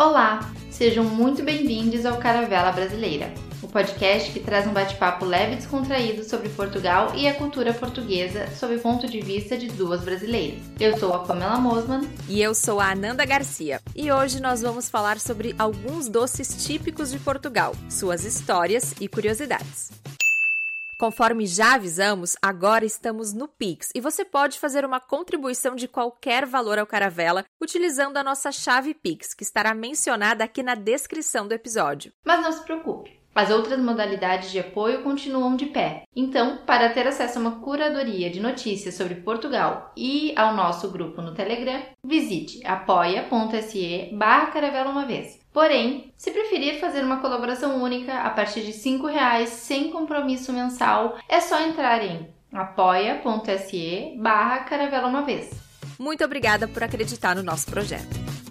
Olá, sejam muito bem-vindos ao Caravela Brasileira, o podcast que traz um bate-papo leve e descontraído sobre Portugal e a cultura portuguesa sob o ponto de vista de duas brasileiras. Eu sou a Pamela Mosman. E eu sou a Ananda Garcia. E hoje nós vamos falar sobre alguns doces típicos de Portugal, suas histórias e curiosidades. Conforme já avisamos, agora estamos no Pix e você pode fazer uma contribuição de qualquer valor ao Caravela utilizando a nossa chave Pix, que estará mencionada aqui na descrição do episódio. Mas não se preocupe, as outras modalidades de apoio continuam de pé. Então, para ter acesso a uma curadoria de notícias sobre Portugal e ao nosso grupo no Telegram, visite apoia.se/caravela uma vez. Porém, se preferir fazer uma colaboração única a partir de R$5 sem compromisso mensal, é só entrar em apoia.se/caravela uma vez. Muito obrigada por acreditar no nosso projeto.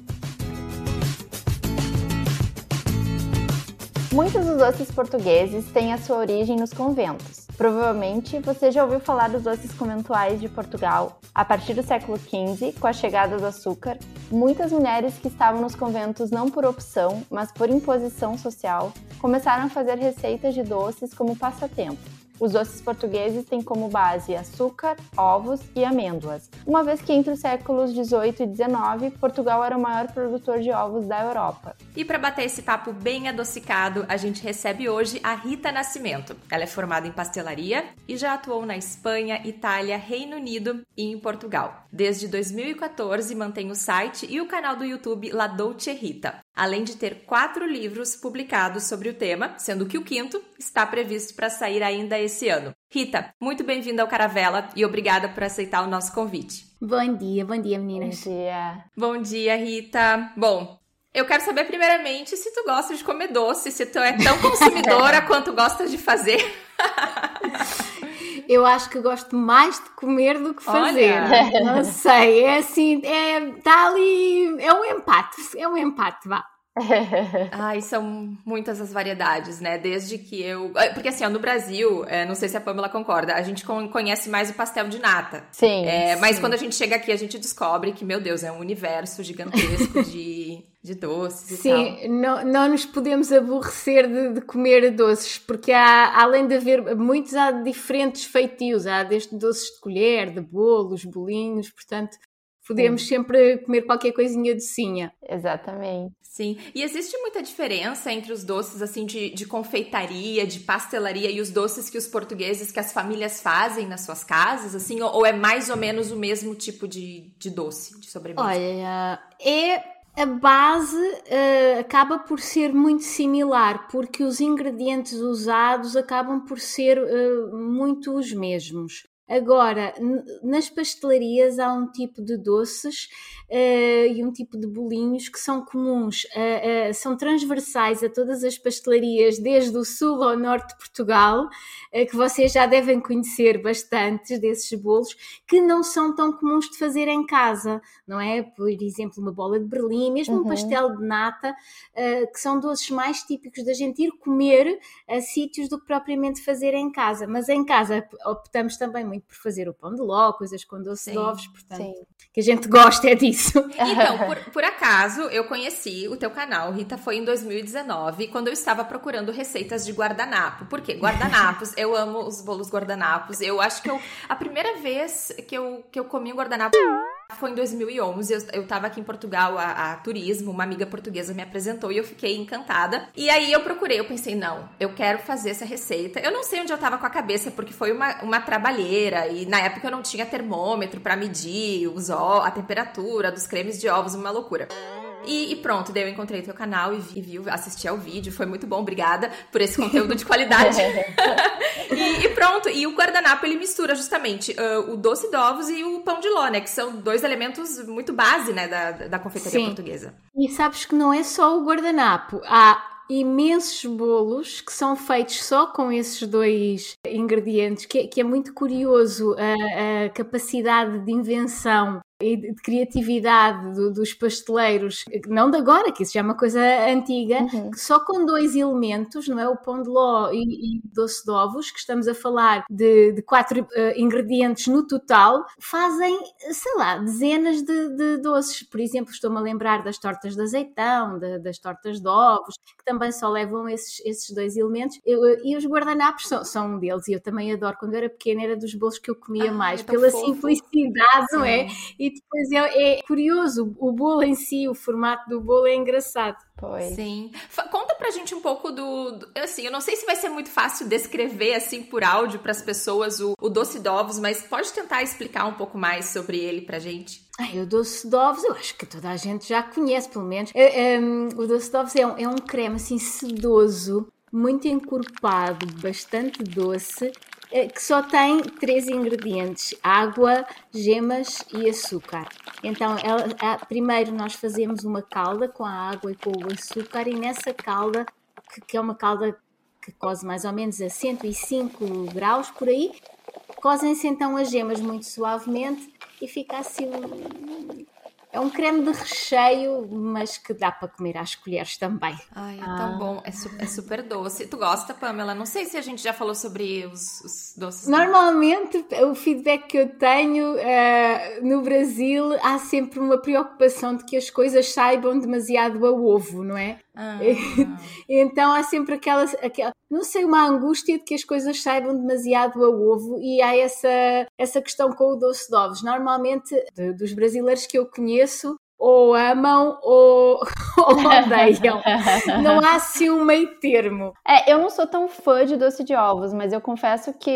Muitos dos doces portugueses têm a sua origem nos conventos. Provavelmente você já ouviu falar dos doces conventuais de Portugal. A partir do século XV, com a chegada do açúcar, muitas mulheres que estavam nos conventos não por opção, mas por imposição social, começaram a fazer receitas de doces como passatempo. Os doces portugueses têm como base açúcar, ovos e amêndoas, uma vez que entre os séculos XVIII e XIX, Portugal era o maior produtor de ovos da Europa. E para bater esse papo bem adocicado, a gente recebe hoje a Rita Nascimento. Ela é formada em pastelaria e já atuou na Espanha, Itália, Reino Unido e em Portugal. Desde 2014 mantém o site e o canal do YouTube La Dolce Rita, além de ter 4 livros publicados sobre o tema, sendo que o 5º está previsto para sair ainda esse ano. Rita, muito bem-vinda ao Caravela e obrigada por aceitar o nosso convite. Bom dia meninas. Bom dia. Bom dia, Rita. Bom, eu quero saber primeiramente se tu gosta de comer doce, se tu é tão consumidora quanto gosta de fazer. Eu acho que gosto mais de comer do que fazer. Olha. Não sei, é assim, tá ali, é um empate, vá. Ai, são muitas as variedades, né? Desde que eu... Porque assim, ó, no Brasil, não sei se a Pamela concorda, a gente conhece mais o pastel de nata. Sim. Mas quando a gente chega aqui, a gente descobre que, meu Deus, é um universo gigantesco de doces e tal. Sim, não nos podemos aborrecer de comer doces, porque além de haver muitos, há diferentes feitios. Há desde doces de colher, de bolos, bolinhos, portanto... Podemos sempre comer qualquer coisinha docinha. Exatamente. Sim. E existe muita diferença entre os doces assim de confeitaria, de pastelaria e os doces que os portugueses, que as famílias fazem nas suas casas, assim? Ou é mais ou menos o mesmo tipo de doce, de sobremesa? Olha, a base acaba por ser muito similar, porque os ingredientes usados acabam por ser muito os mesmos. Agora, nas pastelarias há um tipo de doces e um tipo de bolinhos que são comuns, são transversais a todas as pastelarias, desde o sul ao norte de Portugal, que vocês já devem conhecer bastantes desses bolos, que não são tão comuns de fazer em casa, não é? Por exemplo, uma bola de Berlim, mesmo um pastel de nata, que são doces mais típicos da gente ir comer a sítios do que propriamente fazer em casa. Mas em casa optamos também muito por fazer o pão de ló, coisas com doce de ovos, portanto, que a gente gosta é disso. Então, por acaso, eu conheci o teu canal, Rita, foi em 2019, quando eu estava procurando receitas de guardanapo. Por quê? Guardanapos, eu amo os bolos guardanapos. Eu acho que a primeira vez que eu comi um guardanapo foi em 2011, eu tava aqui em Portugal a turismo, uma amiga portuguesa me apresentou e eu fiquei encantada. E aí eu procurei, eu pensei, não, eu quero fazer essa receita. Eu não sei onde eu tava com a cabeça, porque foi uma trabalheira e na época eu não tinha termômetro pra medir a temperatura dos cremes de ovos, uma loucura. E pronto, daí eu encontrei teu canal e assisti ao vídeo, foi muito bom, obrigada por esse conteúdo de qualidade. E pronto, e o guardanapo ele mistura justamente o doce de ovos e o pão de ló, né, que são 2 elementos muito base, né, da confeitaria portuguesa. E sabes que não é só o guardanapo, há imensos bolos que são feitos só com esses 2 ingredientes, que é muito curioso a capacidade de invenção e de criatividade dos pasteleiros, não de agora, que isso já é uma coisa antiga, que só com 2 elementos, não é? O pão de ló e doce de ovos, que estamos a falar de 4 ingredientes no total, fazem, sei lá, dezenas de doces. Por exemplo, estou-me a lembrar das tortas de azeitão, das tortas de ovos, que também só levam esses 2 elementos. E os guardanapos são um deles, e eu também adoro. Quando eu era pequena, era dos bolos que eu comia mais, pela simplicidade, não é? E depois é curioso, o bolo em si, o formato do bolo é engraçado. Pois. Sim. Conta pra gente um pouco assim, eu não sei se vai ser muito fácil descrever assim por áudio pras pessoas o doce de ovos, mas pode tentar explicar um pouco mais sobre ele pra gente? O doce de ovos, eu acho que toda a gente já conhece, pelo menos. O doce de ovos é um creme assim sedoso, muito encorpado, bastante doce, que só tem 3 ingredientes: água, gemas e açúcar. Então, primeiro nós fazemos uma calda com a água e com o açúcar, e nessa calda, que é uma calda que coze mais ou menos a 105 graus, por aí, cozem-se então as gemas muito suavemente e fica assim... É um creme de recheio, mas que dá para comer às colheres também. Ai, é tão bom. É super doce. Tu gosta, Pamela? Não sei se a gente já falou sobre os doces. Normalmente, o feedback que eu tenho no Brasil, há sempre uma preocupação de que as coisas saibam demasiado a ovo, não é? Então há sempre aquela, não sei, uma angústia de que as coisas saibam demasiado a ovo, e há essa questão com o doce de ovos. Normalmente, dos brasileiros que eu conheço, ou amam ou odeiam. Não há assim um meio termo. Eu não sou tão fã de doce de ovos, mas eu confesso que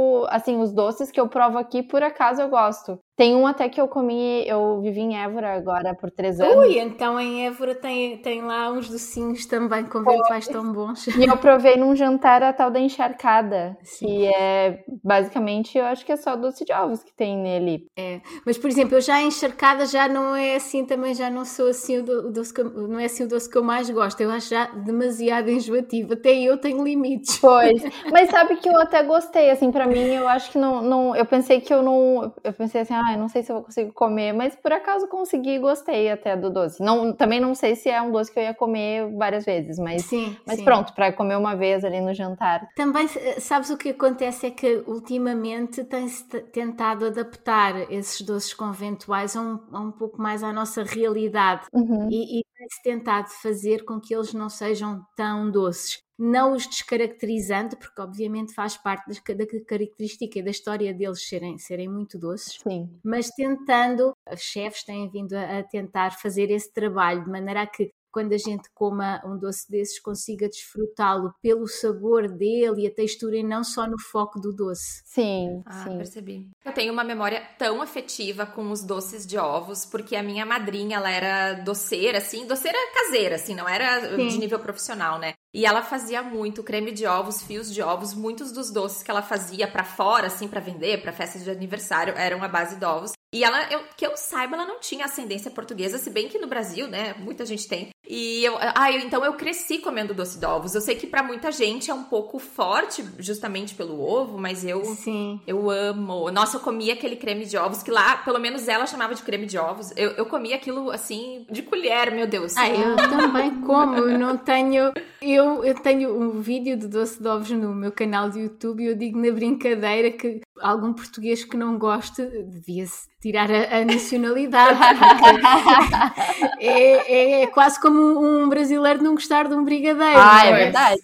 os doces que eu provo aqui, por acaso eu gosto. Tem um até que eu comi, eu vivi em Évora agora por 3 anos. Ui, então em Évora tem lá uns docinhos também conventuais tão bons. E eu provei num jantar a tal da encharcada, que é basicamente, eu acho que é só doce de ovos que tem nele. Mas por exemplo, eu já a encharcada já não é assim, também já não sou assim o doce não é assim o doce que eu mais gosto. Eu acho já demasiado enjoativo, até eu tenho limites. Pois, mas sabe que eu até gostei, assim, pra mim, eu acho que não, eu pensei assim, eu não sei se eu vou conseguir comer, mas por acaso consegui e gostei até do doce. Também não sei se é um doce que eu ia comer várias vezes, mas sim. Pronto, para comer uma vez ali no jantar. Também, sabes, o que acontece é que ultimamente tem-se tentado adaptar esses doces conventuais a um pouco mais à nossa realidade, e tem-se tentado fazer com que eles não sejam tão doces. Não os descaracterizando, porque obviamente faz parte da característica e da história deles serem muito doces. Sim. Mas tentando, os chefes têm vindo a tentar fazer esse trabalho de maneira a que, quando a gente coma um doce desses, consiga desfrutá-lo pelo sabor dele e a textura, e não só no foco do doce. Sim, sim. Percebi. Eu tenho uma memória tão afetiva com os doces de ovos, porque a minha madrinha, ela era doceira, assim, doceira caseira, assim, não era de nível profissional, né? E ela fazia muito creme de ovos, fios de ovos, muitos dos doces que ela fazia pra fora, assim, pra vender, pra festas de aniversário, eram à base de ovos. E ela, que eu saiba, ela não tinha ascendência portuguesa, se bem que no Brasil, né, muita gente tem. E então eu cresci comendo doce de ovos. Eu sei que pra muita gente é um pouco forte, justamente pelo ovo, mas eu amo. Nossa, eu comia aquele creme de ovos, que lá, pelo menos ela chamava de creme de ovos. Eu comia aquilo, assim, de colher, meu Deus. Eu também como, eu tenho... Eu tenho um vídeo de doce de ovos no meu canal de YouTube, e eu digo na brincadeira que algum português que não goste devia-se tirar a nacionalidade. É quase como um brasileiro não gostar de um brigadeiro. É verdade.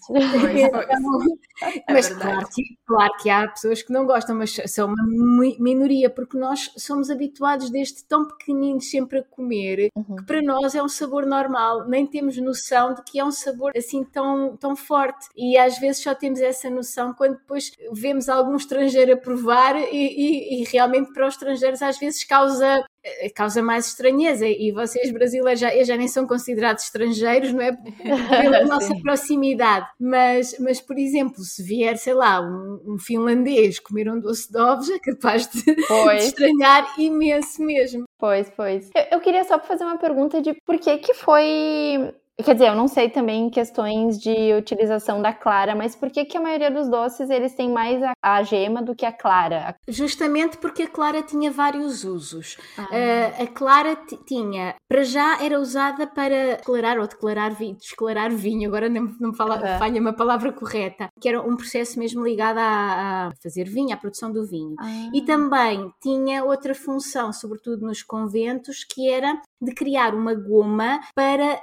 Mas claro que há pessoas que não gostam, mas são uma minoria, porque nós somos habituados desde tão pequeninos sempre a comer, que para nós é um sabor normal, nem temos noção de que é um sabor assim tão forte, e às vezes só temos essa noção quando depois vemos algum estrangeiro a provar, e realmente para os estrangeiros às vezes causa mais estranheza, e vocês brasileiros já nem são considerados estrangeiros, não é? Pela nossa proximidade, mas por exemplo, se vier, sei lá, um finlandês comer um doce de ovos, é capaz de estranhar imenso mesmo. Pois. Eu queria só fazer uma pergunta de por que foi Quer dizer, eu não sei também questões de utilização da clara, mas por que a maioria dos doces eles têm mais a gema do que a clara? Justamente porque a clara tinha vários usos. A clara tinha, para já era usada para declarar ou desclarar vinho, agora não me falha-me a palavra correta, que era um processo mesmo ligado a fazer vinho, à produção do vinho. E também tinha outra função, sobretudo nos conventos, que era de criar uma goma para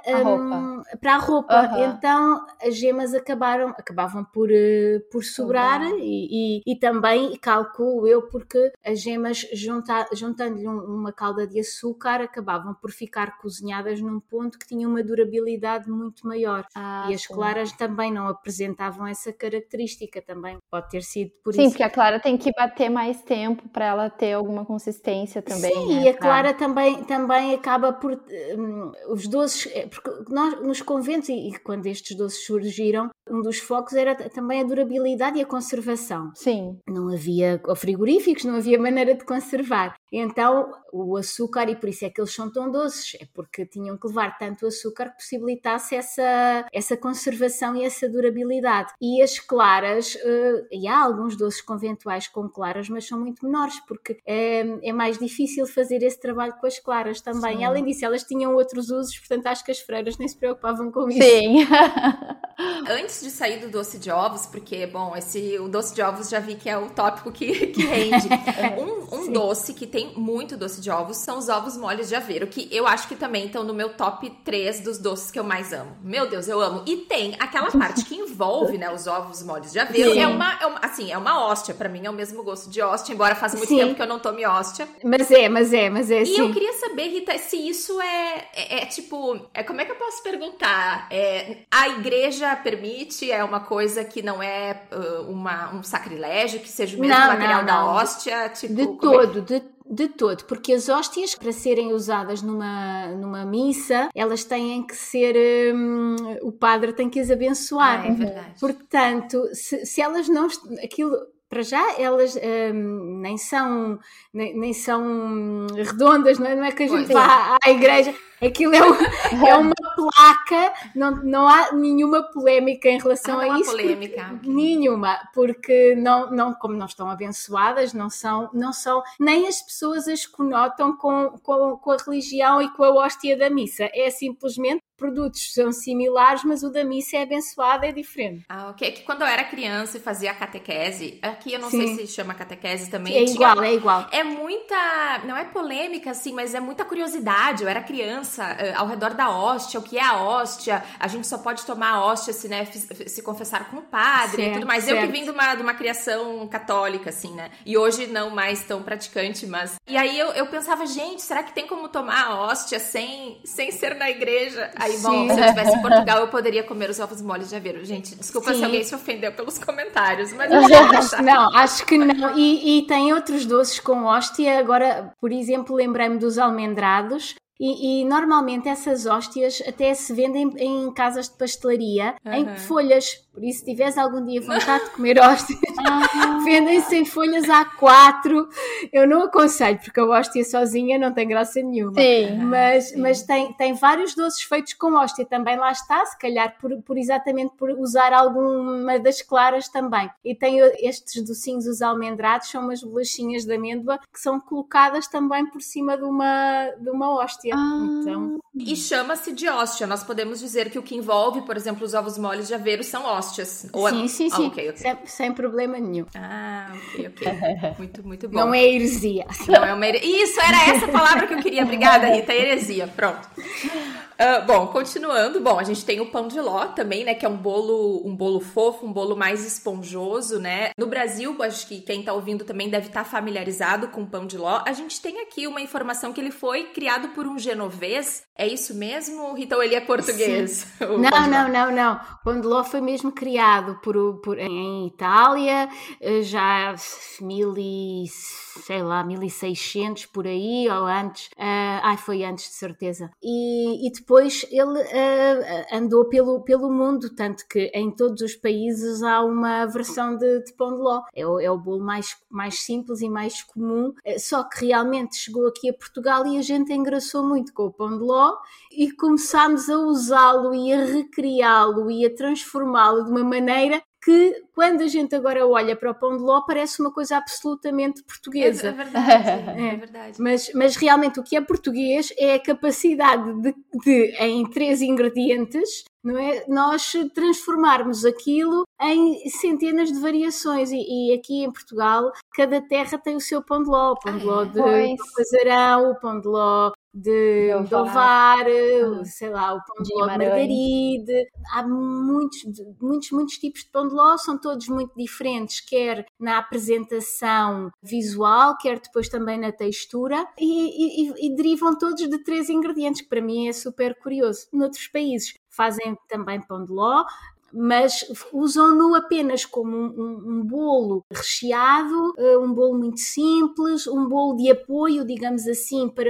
a roupa. Então as gemas acabavam por sobrar e também, calculo eu, porque as gemas juntando-lhe uma calda de açúcar acabavam por ficar cozinhadas num ponto que tinha uma durabilidade muito maior. E as claras também não apresentavam essa característica, também pode ter sido por isso. Sim, porque a clara tem que bater mais tempo para ela ter alguma consistência também. Sim, né? E a clara também acaba por os doces, porque nós nos conventos e quando estes doces surgiram, um dos focos era também a durabilidade e a conservação. Sim. Não havia frigoríficos, não havia maneira de conservar. Então o açúcar, e por isso é que eles são tão doces, é porque tinham que levar tanto açúcar que possibilitasse essa conservação e essa durabilidade. E as claras, e há alguns doces conventuais com claras, mas são muito menores, porque é mais difícil fazer esse trabalho com as claras também. Sim. Além disso, elas tinham outros usos, portanto acho que as freiras nem se preocupavam com isso. Sim. Antes de sair do doce de ovos, porque, bom, o doce de ovos já vi que é o tópico que rende. Um doce que tem muito doce de ovos são os ovos moles de Aveiro, que eu acho que também estão no meu top 3 dos doces que eu mais amo. Meu Deus, eu amo. E tem aquela parte que envolve, né, os ovos moles de Aveiro. Sim. É uma hóstia. Pra mim é o mesmo gosto de hóstia, embora faz muito tempo que eu não tome hóstia. Mas é, E sim. eu queria saber, Rita, se isso tipo... como é que eu posso perguntar? A igreja permite? É uma coisa que não é um sacrilégio, que seja o mesmo material da hóstia? Tipo, De todo, porque as hóstias, para serem usadas numa missa, elas têm que ser, o padre tem que as abençoar. É verdade. Portanto, se elas não... Aquilo... Para já, elas nem são redondas, não é que a gente vá à igreja. Aquilo é uma placa, não há nenhuma polémica em relação a isso. Polémica. Nenhuma, porque como não estão abençoadas, não são, nem as pessoas as conotam com a religião e com a hóstia da missa. É simplesmente produtos são similares, mas o da missa é abençoado, é diferente. Ok. Que quando eu era criança e fazia a catequese, aqui eu não sei se chama catequese também. É igual. É muita, não é polêmica assim, mas é muita curiosidade. Eu era criança, ao redor da hóstia, o que é a hóstia, a gente só pode tomar a hóstia se confessar com o padre e tudo mais. Certo. Eu que vim de uma criação católica, assim, né? E hoje não mais tão praticante, mas... E aí eu pensava, gente, será que tem como tomar a hóstia sem ser na igreja? Aí, bom, se eu estivesse em Portugal, eu poderia comer os ovos moles de Aveiro. Gente, desculpa se alguém se ofendeu pelos comentários, mas eu não, acho que não. E tem outros doces com hóstia. Agora, por exemplo, lembrei-me dos almendrados. E normalmente essas hóstias até se vendem em casas de pastelaria em folhas. Por isso, se tiveres algum dia vontade de comer hóstias, vendem-se em folhas A4. Eu não aconselho, porque a hóstia sozinha não tem graça nenhuma. Sim. Mas tem vários doces feitos com hóstia. Também lá está, se calhar exatamente por usar alguma das claras também. E tem estes docinhos, os almendrados, são umas bolachinhas de amêndoa que são colocadas também por cima de uma hóstia. Então... E chama-se de hóstia. Nós podemos dizer que o que envolve, por exemplo, os ovos moles de Aveiro são hóstias. Sim. Okay. Sem problema nenhum. Ok. Muito bom. Não é heresia. Não é uma heresia. Isso, era essa palavra que eu queria. Obrigada, Rita. Heresia. Pronto. Bom, continuando. Bom, a gente tem o pão de ló também, né? Que é um bolo fofo, um bolo mais esponjoso, né? No Brasil, acho que quem tá ouvindo também deve estar familiarizado com o pão de ló. A gente tem aqui uma informação que ele foi criado por um genovês. É isso mesmo, Rita? Ou ele é português? Não. O pão de ló foi mesmo criado em Itália, já 1600 por aí, ou antes. Foi antes, de certeza. E depois ele andou pelo mundo, tanto que em todos os países há uma versão de pão de ló. É o bolo mais simples e mais comum, só que realmente chegou aqui a Portugal e a gente engraçou muito com o pão de ló e começámos a usá-lo e a recriá-lo e a transformá-lo de uma maneira que, quando a gente agora olha para o pão de ló, parece uma coisa absolutamente portuguesa. É verdade, é verdade. Mas realmente o que é português é a capacidade de em 3 ingredientes, não é? Nós transformarmos aquilo em centenas de variações. E aqui em Portugal, cada terra tem o seu pão de ló. O pão de ló de Pasarão, o pão de ló de Ovar, sei lá, o pão de ló de Margaride. Há muitos tipos de pão de ló, são todos muito diferentes, quer na apresentação visual, quer depois também na textura, e derivam todos de 3 ingredientes, que para mim é super curioso. Noutros países fazem também pão de ló, mas usam-no apenas como um bolo recheado, um bolo muito simples, um bolo de apoio, digamos assim, para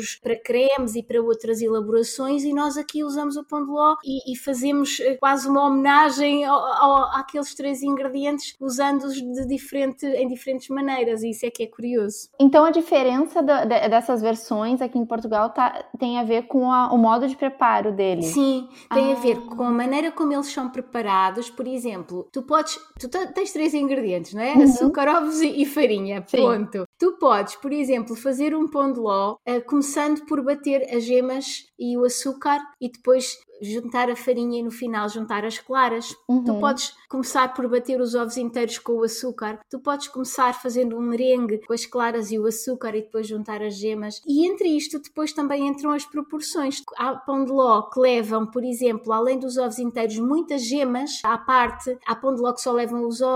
cremes e para outras elaborações, e nós aqui usamos o pão de ló e fazemos quase uma homenagem àqueles 3 ingredientes, usando-os em diferentes maneiras, e isso é que é curioso. Então a diferença dessas versões aqui em Portugal tem a ver com o modo de preparo deles? Sim, tem a ver com a maneira como eles são preparados. Por exemplo, tu tens 3 ingredientes, não é? Açúcar, ovos e farinha, ponto. Sim. Tu podes, por exemplo, fazer um pão de ló começando por bater as gemas e o açúcar e depois juntar a farinha e no final juntar as claras. Tu podes começar por bater os ovos inteiros com o açúcar. Tu podes começar fazendo um merengue com as claras e o açúcar e depois juntar as gemas. E entre isto depois também entram as proporções. Há pão de ló que levam, por exemplo, além dos ovos inteiros, muitas gemas à parte. Há pão de ló que só leva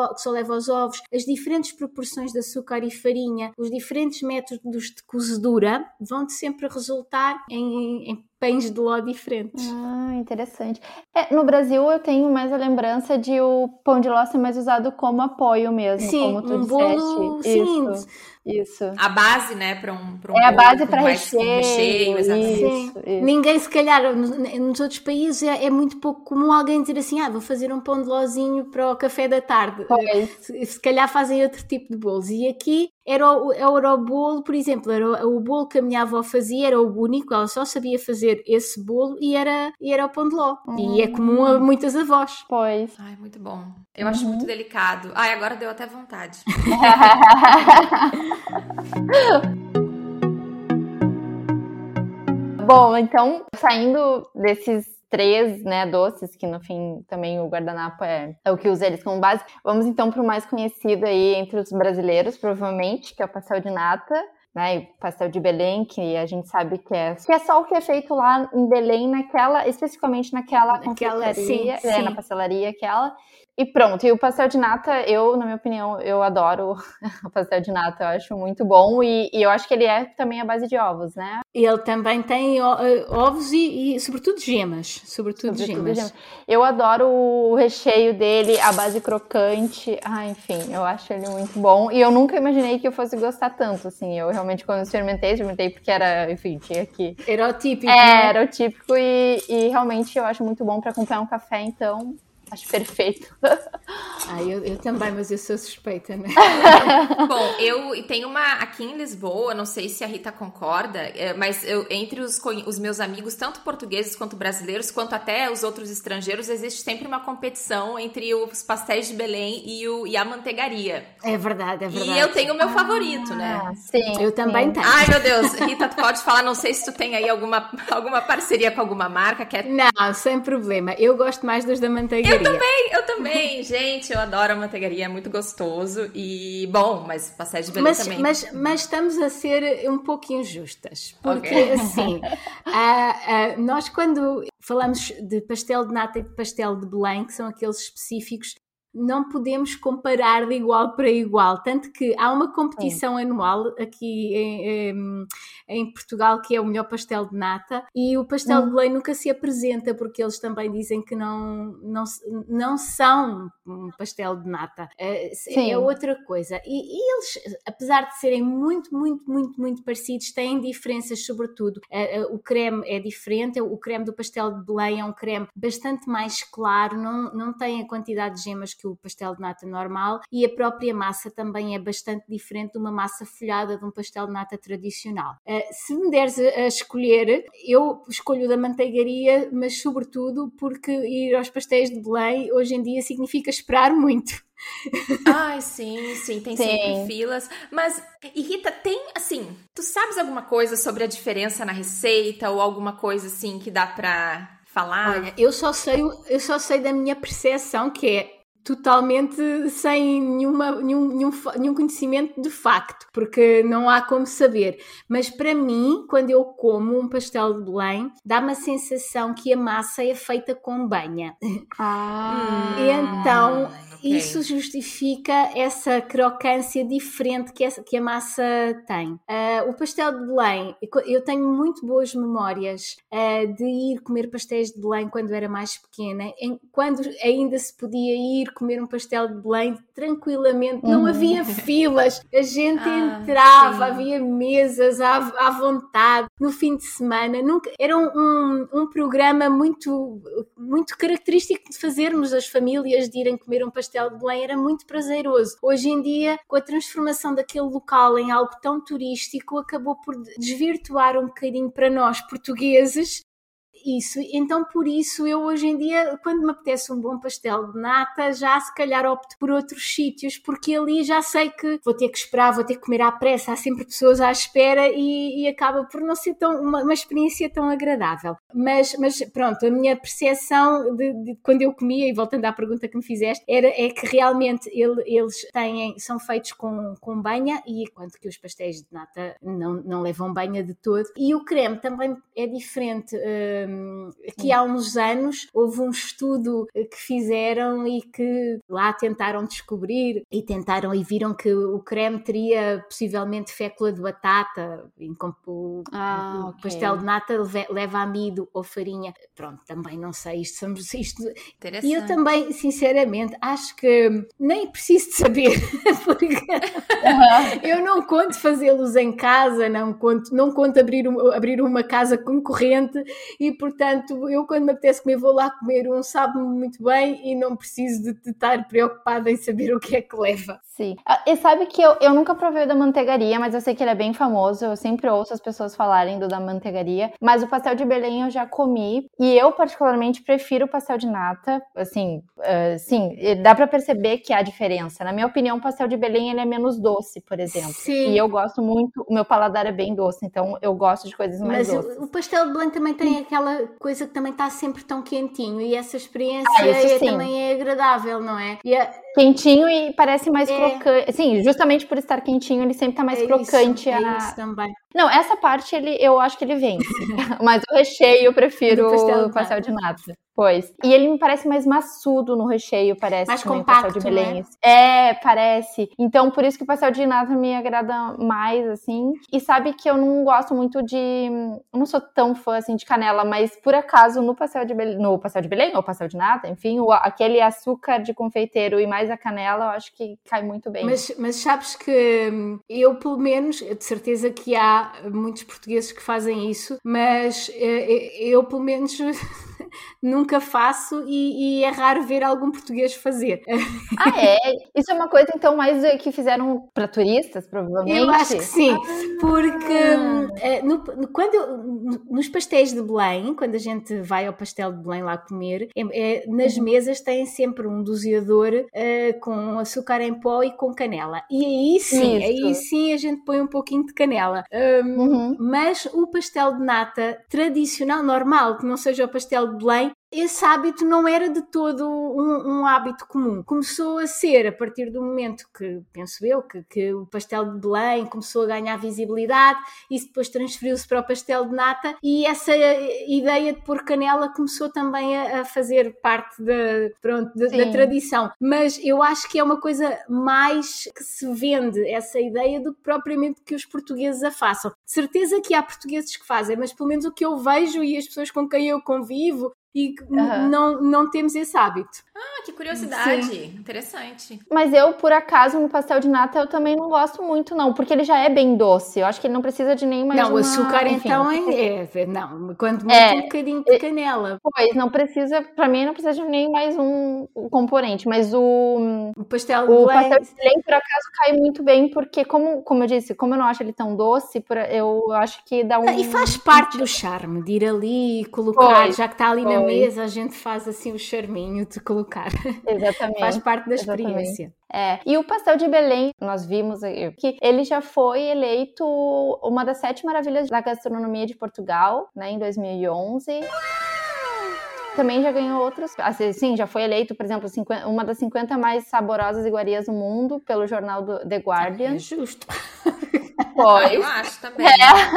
os ovos. As diferentes proporções de açúcar e farinha, os diferentes métodos de cozedura vão-te sempre resultar em pães de ló diferentes. Interessante. No Brasil eu tenho mais a lembrança de o pão de ló ser mais usado como apoio mesmo, sim, como tu bolo, disseste. Isso. A base, né, para um bolo. É a base para recheio, exatamente. Isso. Ninguém, se calhar, nos outros países é muito pouco comum alguém dizer assim, vou fazer um pão de lózinho para o café da tarde. Se calhar fazem outro tipo de bolos. E aqui era o bolo, por exemplo, era o bolo que a minha avó fazia, era o único, ela só sabia fazer esse bolo e era o pão de ló. E é comum a muitas avós. Pois. Ai, muito bom. Eu acho muito delicado. Ai, agora deu até vontade. Bom, então, saindo desses 3, né, doces, que no fim também o guardanapo é o que usa eles como base, vamos então para o mais conhecido aí entre os brasileiros, provavelmente, que é o pastel de nata, né, e pastel de Belém, que a gente sabe que é só o que é feito lá em Belém, especificamente naquela confeitaria, sim. Na pastelaria aquela. E pronto, e o pastel de nata, na minha opinião, eu adoro o pastel de nata, eu acho muito bom, e eu acho que ele é também à base de ovos, né? Ele também tem ovos e sobretudo gemas, sobretudo gemas. Eu adoro o recheio dele, a base crocante, enfim, eu acho ele muito bom, e eu nunca imaginei que eu fosse gostar tanto, assim, eu realmente quando experimentei porque era, enfim, tinha que... Era o típico, né? Era o típico, e realmente eu acho muito bom para acompanhar um café, então... Acho perfeito. Eu também, mas eu sou suspeita, né? Bom, eu tenho uma aqui em Lisboa, não sei se a Rita concorda, mas entre os meus amigos, tanto portugueses quanto brasileiros, quanto até os outros estrangeiros, existe sempre uma competição entre os pastéis de Belém e a manteigaria. É verdade. E eu tenho o meu favorito, né? Sim. Eu também tenho. Ai, meu Deus. Rita, tu pode falar, não sei se tu tem aí alguma parceria com alguma marca. Não, sem problema. Eu gosto mais dos da manteigaria. Eu também, gente, eu adoro a manteigaria, é muito gostoso e bom, mas pastel de Belém também. Mas estamos a ser um pouco injustas, porque assim, nós quando falamos de pastel de nata e de pastel de Belém, que são aqueles específicos, não podemos comparar de igual para igual, tanto que há uma competição anual aqui em Portugal que é o melhor pastel de nata, e o pastel de Belém nunca se apresenta porque eles também dizem que não são um pastel de nata, é outra coisa, e eles, apesar de serem muito, muito, muito, muito parecidos, têm diferenças, sobretudo o creme é diferente, o creme do pastel de Belém é um creme bastante mais claro, não tem a quantidade de gemas que o pastel de nata normal, e a própria massa também é bastante diferente de uma massa folhada de um pastel de nata tradicional. Se me deres a escolher, eu escolho da manteigaria, mas sobretudo porque ir aos pastéis de Belém hoje em dia significa esperar muito. Ai, sim, tem sempre filas. Mas, e Rita, tem, assim, tu sabes alguma coisa sobre a diferença na receita ou alguma coisa, assim, que dá pra falar? Olha, eu só sei da minha percepção, que é totalmente sem nenhum conhecimento de facto, porque não há como saber. Mas para mim, quando eu como um pastel de Belém, dá-me a sensação que a massa é feita com banha. Então, isso justifica essa crocância diferente que a massa tem. O pastel de Belém, eu tenho muito boas memórias de ir comer pastéis de Belém quando era mais pequena, quando ainda se podia ir comer um pastel de Belém tranquilamente, não havia filas, a gente entrava, havia mesas à vontade, no fim de semana, era um programa muito, muito característico de fazermos as famílias, de irem comer um pastel de Belém, era muito prazeroso. Hoje em dia, com a transformação daquele local em algo tão turístico, acabou por desvirtuar um bocadinho para nós portugueses isso, então por isso eu hoje em dia, quando me apetece um bom pastel de nata, já se calhar opto por outros sítios, porque ali já sei que vou ter que esperar, vou ter que comer à pressa, há sempre pessoas à espera e acaba por não ser uma experiência tão agradável. Mas pronto, a minha percepção de quando eu comia, e voltando à pergunta que me fizeste, é que realmente eles são feitos com banha, e enquanto que os pastéis de nata não levam banha de todo. E o creme também é diferente. Aqui há uns anos houve um estudo que fizeram e que lá tentaram descobrir e viram que o creme teria possivelmente fécula de batata, enquanto o pastel de nata leva amido ou farinha. Pronto, também não sei, isto. E eu também, sinceramente, acho que nem preciso de saber, porque eu não conto fazê-los em casa, não conto abrir uma casa concorrente, e portanto eu quando me apetece comer vou lá comer sabe-me muito bem e não preciso de estar preocupada em saber o que é que leva. Sim, e sabe que eu nunca provei o da manteigaria, mas eu sei que ele é bem famoso, eu sempre ouço as pessoas falarem do da manteigaria, mas o pastel de Belém eu já comi, e eu particularmente prefiro o pastel de nata, assim, sim, dá pra perceber que há diferença. Na minha opinião, o pastel de Belém ele é menos doce, por exemplo. Sim. E eu gosto muito, o meu paladar é bem doce, então eu gosto de coisas mais doces. Mas o pastel de Belém também tem aquela coisa que também está sempre tão quentinho, e essa experiência também é agradável, não é? Quentinho e parece mais crocante. Sim, justamente por estar quentinho, ele sempre tá mais crocante. Isso também. Não, essa parte eu acho que ele vence. Mas o recheio eu prefiro o pastel de nata. Pois. E ele me parece mais maçudo no recheio, parece. Mais também, compacto, o pastel de Belém. né? Parece. Então, por isso que o pastel de nata me agrada mais, assim. E sabe que eu não gosto muito eu não sou tão fã, assim, de canela, mas por acaso no pastel de Belém, ou pastel de nata, enfim, aquele açúcar de confeiteiro e mais a canela, eu acho que cai muito bem. Mas sabes que eu, pelo menos, de certeza que há muitos portugueses que fazem isso, mas eu, pelo menos... nunca faço, e é raro ver algum português fazer. Isso é uma coisa, então, mais que fizeram para turistas, provavelmente? Eu acho que sim, porque nos pastéis de Belém, quando a gente vai ao pastel de Belém lá comer, nas mesas tem sempre um doseador com açúcar em pó e com canela. E aí sim a gente põe um pouquinho de canela. Mas o pastel de nata tradicional, normal, que não seja o pastel de Belém, esse hábito não era de todo um hábito comum. Começou a ser a partir do momento que, penso eu, que o pastel de Belém começou a ganhar visibilidade, isso depois transferiu-se para o pastel de nata e essa ideia de pôr canela começou também a fazer parte da tradição. Mas eu acho que é uma coisa mais que se vende essa ideia do que propriamente que os portugueses a façam. De certeza que há portugueses que fazem, mas pelo menos o que eu vejo e as pessoas com quem eu convivo e não temos esse hábito. Ah, que curiosidade. Sim. Interessante. Mas eu, por acaso, no pastel de nata, eu também não gosto muito, não. Porque ele já é bem doce. Eu acho que ele não precisa de nem mais Não, o açúcar, enfim, então, não. Quando muito um bocadinho de canela. Pois, não precisa... Pra mim, não precisa de nem mais um componente. Mas o pastel de Belém, por acaso, cai muito bem. Porque, como eu disse, como eu não acho ele tão doce, eu acho que dá um... E faz parte do charme de ir ali e colocar, já que está ali na mesa, a gente faz assim o charminho de colocar. Exatamente. Faz parte da experiência. E o pastel de Belém, nós vimos que ele já foi eleito uma das 7 maravilhas da gastronomia de Portugal, né, em 2011. Também já ganhou outros, assim, já foi eleito, por exemplo, uma das 50 mais saborosas iguarias do mundo pelo jornal do The Guardian. É justo. Eu acho também.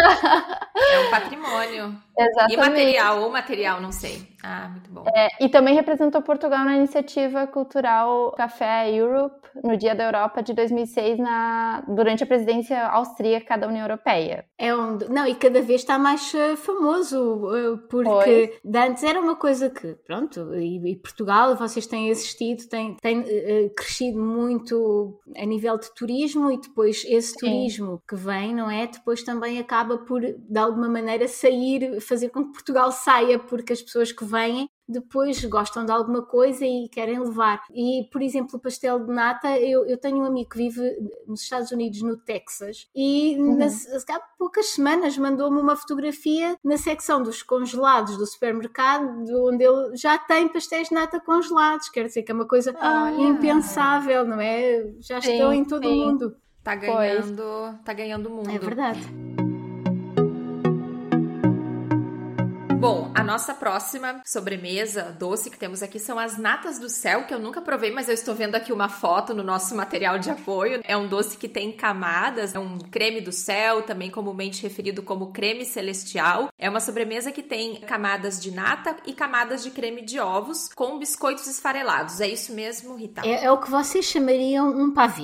É um patrimônio. Exatamente. E material, não sei. Ah, muito bom. E também representou Portugal na iniciativa cultural Café Europe, no Dia da Europa de 2006, durante a presidência austríaca da União Europeia. E cada vez está mais famoso, porque antes era uma coisa que, pronto, e Portugal, vocês têm assistido, tem crescido muito a nível de turismo, e depois esse turismo que vem, não é? Depois também acaba por, de alguma maneira, fazer com que Portugal saia, porque as pessoas que vêm depois gostam de alguma coisa e querem levar. E, por exemplo, o pastel de nata, eu tenho um amigo que vive nos Estados Unidos, no Texas, e há poucas semanas mandou-me uma fotografia na secção dos congelados do supermercado, onde ele já tem pastéis de nata congelados. Quer dizer que é uma coisa impensável, não é? Já estão em todo o mundo. Tá ganhando o mundo. É verdade. Bom, a nossa próxima sobremesa doce que temos aqui são as natas do céu, que eu nunca provei, mas eu estou vendo aqui uma foto no nosso material de apoio. É um doce que tem camadas, é um creme do céu, também comumente referido como creme celestial. É uma sobremesa que tem camadas de nata e camadas de creme de ovos com biscoitos esfarelados. É isso mesmo, Rita? É o que vocês chamariam um pavê.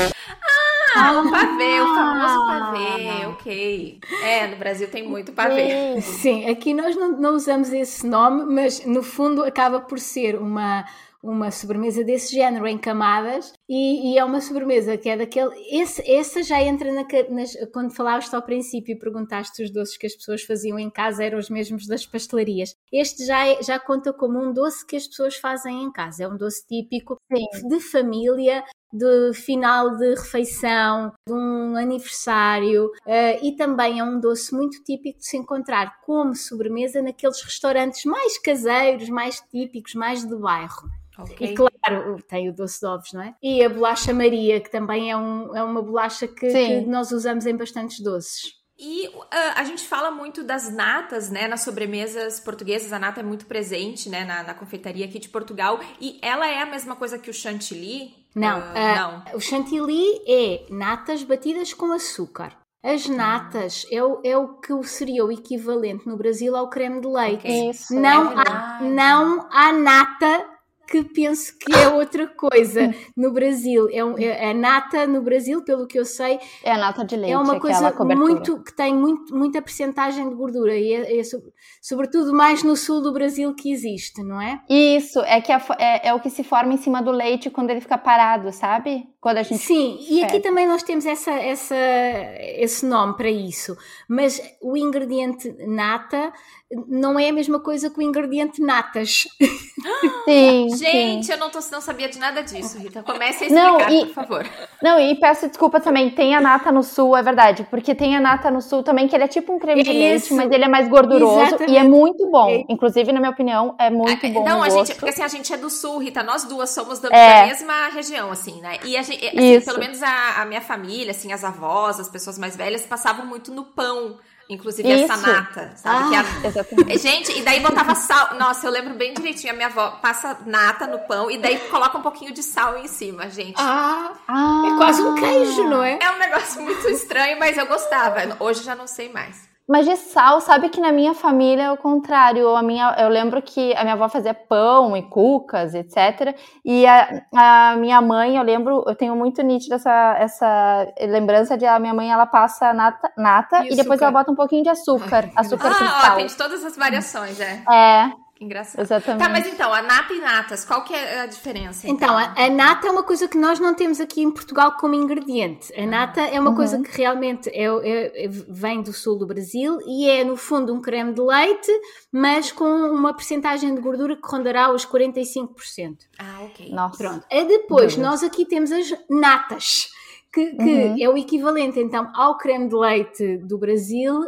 Um pavê, o famoso pavê, ok. No Brasil tem muito pavê. Sim, aqui nós não usamos esse nome, mas no fundo acaba por ser uma sobremesa desse género em camadas e é uma sobremesa que é daquele... Essa já entra quando falavas ao princípio e perguntaste os doces que as pessoas faziam em casa eram os mesmos das pastelarias. Este já conta como um doce que as pessoas fazem em casa. É um doce típico de família, de final de refeição, de um aniversário, e também é um doce muito típico de se encontrar como sobremesa naqueles restaurantes mais caseiros, mais típicos, mais de bairro. Okay. E claro, tem o doce de ovos, não é? E a bolacha Maria, que também é uma bolacha que nós usamos em bastantes doces. E a gente fala muito das natas, né, nas sobremesas portuguesas. A nata é muito presente, né, na confeitaria aqui de Portugal. E ela é a mesma coisa que o chantilly? Não. O chantilly é natas batidas com açúcar. As natas é o que seria o equivalente no Brasil ao creme de leite. Okay. Isso, não há nata que penso que é outra coisa. No Brasil, a nata no Brasil, pelo que eu sei, é a nata de leite. É uma coisa que tem muita percentagem de gordura e é sobretudo mais no sul do Brasil que existe, não é? Isso, é o que se forma em cima do leite quando ele fica parado, sabe? Quando a gente e aqui também nós temos esse nome para isso, mas o ingrediente nata não é a mesma coisa que o ingrediente natas. Gente, eu não sabia de nada disso, Rita. Comece a explicar, por favor. Não, e peço desculpa também, tem a nata no sul, é verdade, porque tem a nata no sul também, que ele é tipo um creme de leite, mas ele é mais gorduroso. Exatamente. E é muito bom. Inclusive, na minha opinião, é muito bom. Não, porque assim, a gente é do sul, Rita, nós duas somos da mesma região, assim, né? E a gente, assim, pelo menos a minha família, assim, as avós, as pessoas mais velhas, passavam muito no pão Inclusive essa nata, sabe? Exatamente. Gente, e daí botava sal. Nossa, eu lembro bem direitinho. A minha avó passa nata no pão e daí coloca um pouquinho de sal em cima, gente. É quase um queijo, não é? É um negócio muito estranho, mas eu gostava. Hoje já não sei mais. Mas de sal, sabe que na minha família é o contrário. Eu lembro que a minha avó fazia pão e cucas, etc. E a minha mãe, eu tenho muito nítida essa lembrança de a minha mãe, ela passa nata e depois ela bota um pouquinho de açúcar cristal. Tem de todas as variações, Engraçado. Exatamente. Tá, mas então, a nata e natas, qual que é a diferença? Então, a nata é uma coisa que nós não temos aqui em Portugal como ingrediente. A nata é uma coisa que realmente vem do sul do Brasil e é, no fundo, um creme de leite, mas com uma percentagem de gordura que rondará os 45%. Ok. Nossa. Pronto. Depois, nós aqui temos as natas, que é o equivalente, então, ao creme de leite do Brasil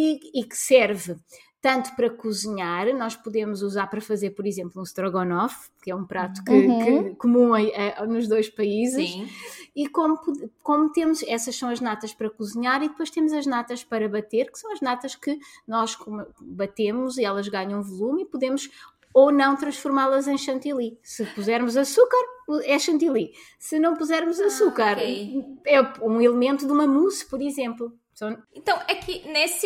e que serve tanto para cozinhar, nós podemos usar para fazer, por exemplo, um strogonoff, que é um prato comum nos dois países. Sim. E como temos, essas são as natas para cozinhar e depois temos as natas para bater, que são as natas que nós batemos e elas ganham volume e podemos ou não transformá-las em chantilly. Se pusermos açúcar, é chantilly. Se não pusermos açúcar, é um elemento de uma mousse, por exemplo. Então, é que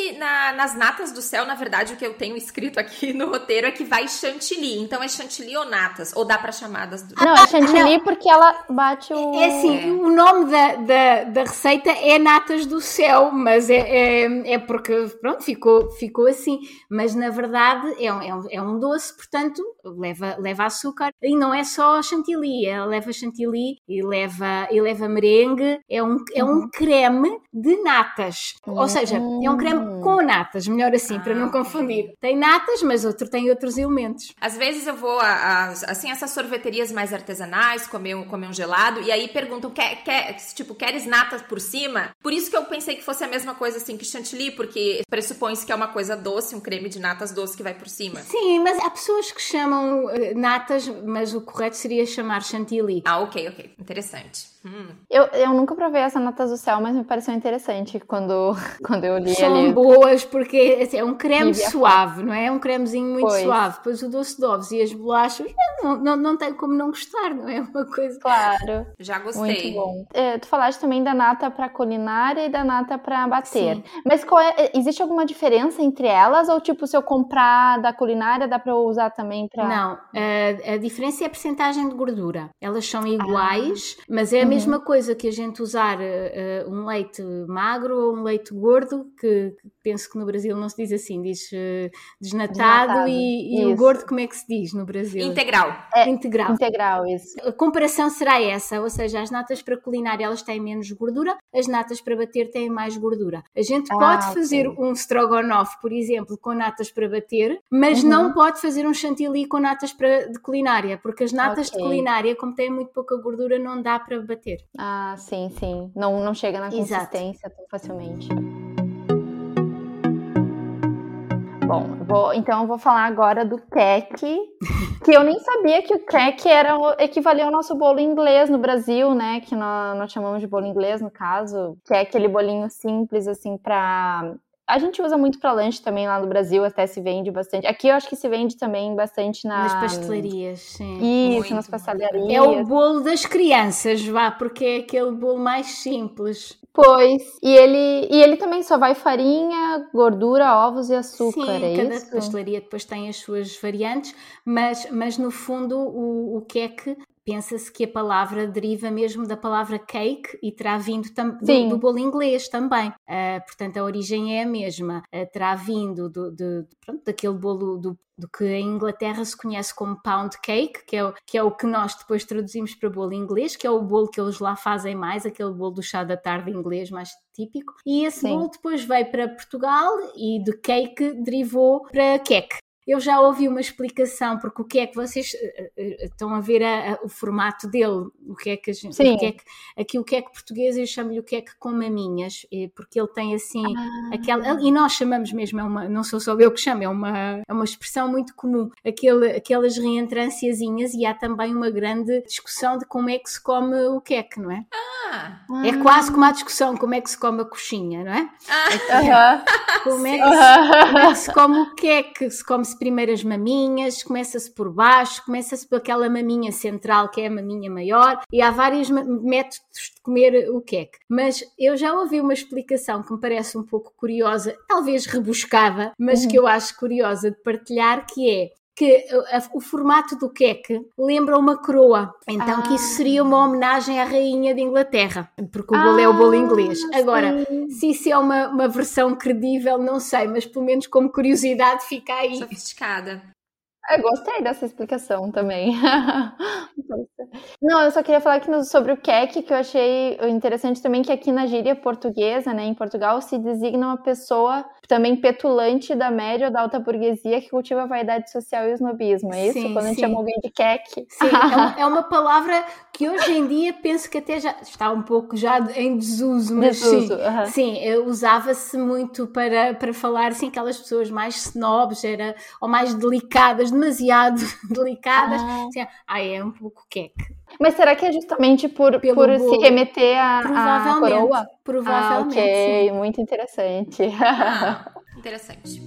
nas natas do céu, na verdade, o que eu tenho escrito aqui no roteiro é que vai chantilly. Então, é chantilly ou natas? Ou dá pra chamar das duas? Não, é chantilly porque ela bate o... É assim, o nome da receita é natas do céu, mas é porque, pronto, ficou assim. Mas, na verdade, é um doce, portanto, leva açúcar. E não é só chantilly, ela leva chantilly e leva merengue. É um creme de natas. Ou seja, é um creme com natas, melhor assim, para não confundir. Tem natas, mas tem outros elementos. Às vezes eu vou assim, essas sorveterias mais artesanais, comer um gelado, e aí perguntam, queres natas por cima? Por isso que eu pensei que fosse a mesma coisa assim que chantilly, porque pressupõe-se que é uma coisa doce, um creme de natas doce que vai por cima. Sim, mas há pessoas que chamam natas, mas o correto seria chamar chantilly. Ok. Interessante. Eu nunca provei essa natas do céu, mas me pareceu interessante quando eu li. São boas porque é um creme suave, não é? É um cremezinho muito suave. Depois o doce de ovos e as bolachas não tem como não gostar, não é? Uma coisa... Claro. Já gostei. Muito bom. Tu falaste também da nata para culinária e da nata para bater. Sim. Mas existe alguma diferença entre elas? Ou tipo, se eu comprar da culinária, dá para eu usar também para... Não. A diferença é a percentagem de gordura. Elas são iguais, mas é a mesma coisa que a gente usar um leite magro ou um leite gordo, que penso que no Brasil não se diz assim, diz desnatado e o gordo, como é que se diz no Brasil? Integral. Integral, isso. A comparação será essa, ou seja, as natas para culinária elas têm menos gordura, as natas para bater têm mais gordura. A gente pode fazer um strogonoff, por exemplo, com natas para bater, mas não pode fazer um chantilly com natas de culinária, porque as natas de culinária, como têm muito pouca gordura, não dá para bater. Sim. Não chega na consistência tão facilmente. Bom, então eu vou falar agora do cake, que eu nem sabia que o cake equivalia ao nosso bolo inglês no Brasil, né? Que nós chamamos de bolo inglês, no caso, que é aquele bolinho simples, assim, pra... A gente usa muito para lanche também lá no Brasil, até se vende bastante. Aqui eu acho que se vende também bastante nas pastelarias, sim. Isso, nas pastelarias. É o bolo das crianças, porque é aquele bolo mais simples. Pois, e ele também só vai farinha, gordura, ovos e açúcar, sim, cada isso? Pastelaria depois tem as suas variantes, mas no fundo o cake... Pensa-se que a palavra deriva mesmo da palavra cake e terá vindo do bolo inglês também. Portanto, a origem é a mesma. Terá vindo daquele bolo do que em Inglaterra se conhece como pound cake, que é o que nós depois traduzimos para bolo inglês, que é o bolo que eles lá fazem mais, aquele bolo do chá da tarde inglês mais típico. E esse bolo depois veio para Portugal e de cake derivou para cake. eu já ouvi uma explicação, porque o que é que vocês estão a ver o formato dele, o que é que o queque português, eu chamo-lhe o queque com maminhas, porque ele tem assim, e nós chamamos mesmo, não sou só eu que chamo, é uma expressão muito comum, aquelas reentrânciazinhas, e há também uma grande discussão de como é que se come o queque, não é? É quase como a discussão, como é que se come a coxinha, não é? Como é que se come o queque? Se come-se primeiro as maminhas, começa-se por baixo, começa-se por aquela maminha central, que é a maminha maior, e há vários métodos de comer o queque. Mas eu já ouvi uma explicação que me parece um pouco curiosa, talvez rebuscada, mas que eu acho curiosa de partilhar, que é que o formato do queque lembra uma coroa, então que isso seria uma homenagem à rainha de Inglaterra, porque o bolo é o bolo inglês. Agora, se isso é uma versão credível, não sei, mas pelo menos como curiosidade fica aí. Sofisticada. Eu gostei dessa explicação também. Não, eu só queria falar aqui sobre o queque, que eu achei interessante também, que aqui na gíria portuguesa, né, em Portugal, se designa uma pessoa também petulante da média ou da alta burguesia que cultiva a vaidade social e o snobismo, é isso? Sim, quando a gente chama alguém de queque. Sim, é uma palavra que hoje em dia penso que até já está um pouco já em desuso, mas sim, usava-se muito para falar assim, aquelas pessoas mais snobs, ou mais delicadas, demasiado delicadas, assim, é um pouco queque. Mas será que é justamente por se remeter à coroa? Provavelmente, ok, sim. Muito interessante. Interessante.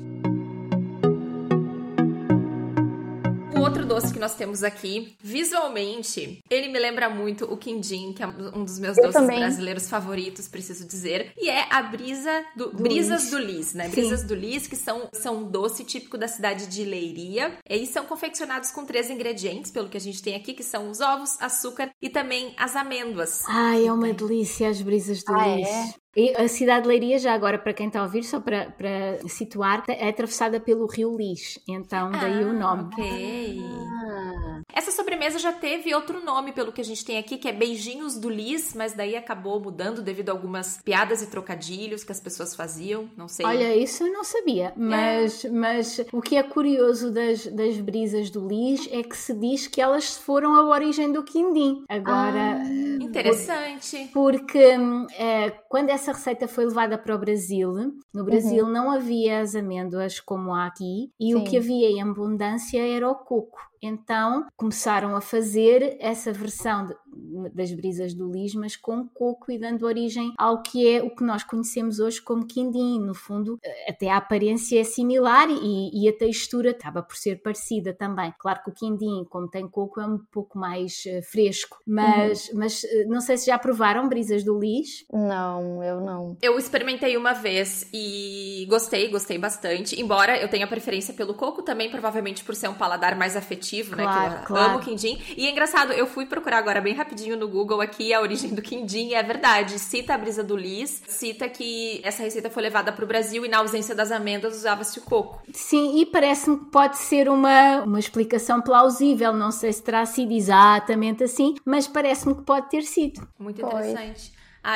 O outro doce que nós temos aqui, visualmente, ele me lembra muito o quindim, que é um dos meus doces brasileiros favoritos, preciso dizer. E é a Brisas do Lis, né? Sim. Brisas do Lis, que são um doce típico da cidade de Leiria. E são confeccionados com 3 ingredientes, pelo que a gente tem aqui, que são os ovos, açúcar e também as amêndoas. Ai, é uma delícia as Brisas do Lis. É? E a cidade de Leiria, já agora para quem está a ouvir, só para situar, é atravessada pelo rio Lis, então daí o nome. Ok. Essa sobremesa já teve outro nome, pelo que a gente tem aqui, que é Beijinhos do Lis, mas daí acabou mudando devido a algumas piadas e trocadilhos que as pessoas faziam, não sei. Olha, isso eu não sabia, mas o que é curioso das Brisas do Lis é que se diz que elas foram a origem do quindim. Agora... interessante. Porque quando essa receita foi levada para o Brasil, no Brasil não havia as amêndoas como há aqui, e o que havia em abundância era o coco. Então começaram a fazer essa versão das Brisas do Lis, mas com coco, e dando origem ao que é o que nós conhecemos hoje como quindim. No fundo, até a aparência é similar e a textura acaba por ser parecida também. Claro que o quindim, como tem coco, é um pouco mais fresco, mas não sei se já provaram Brisas do Lis. Não, eu não. Eu experimentei uma vez e gostei bastante, embora eu tenha preferência pelo coco também, provavelmente por ser um paladar mais afetivo, claro, né? Que eu amo quindim. E é engraçado, eu fui procurar agora bem rapidinho no Google aqui a origem do quindim, e é verdade, cita a Brisa do Lis, cita que essa receita foi levada para o Brasil e na ausência das amêndoas usava-se o coco. Sim, e parece-me que pode ser uma explicação plausível, não sei se terá sido exatamente assim, mas parece-me que pode ter sido. Muito interessante.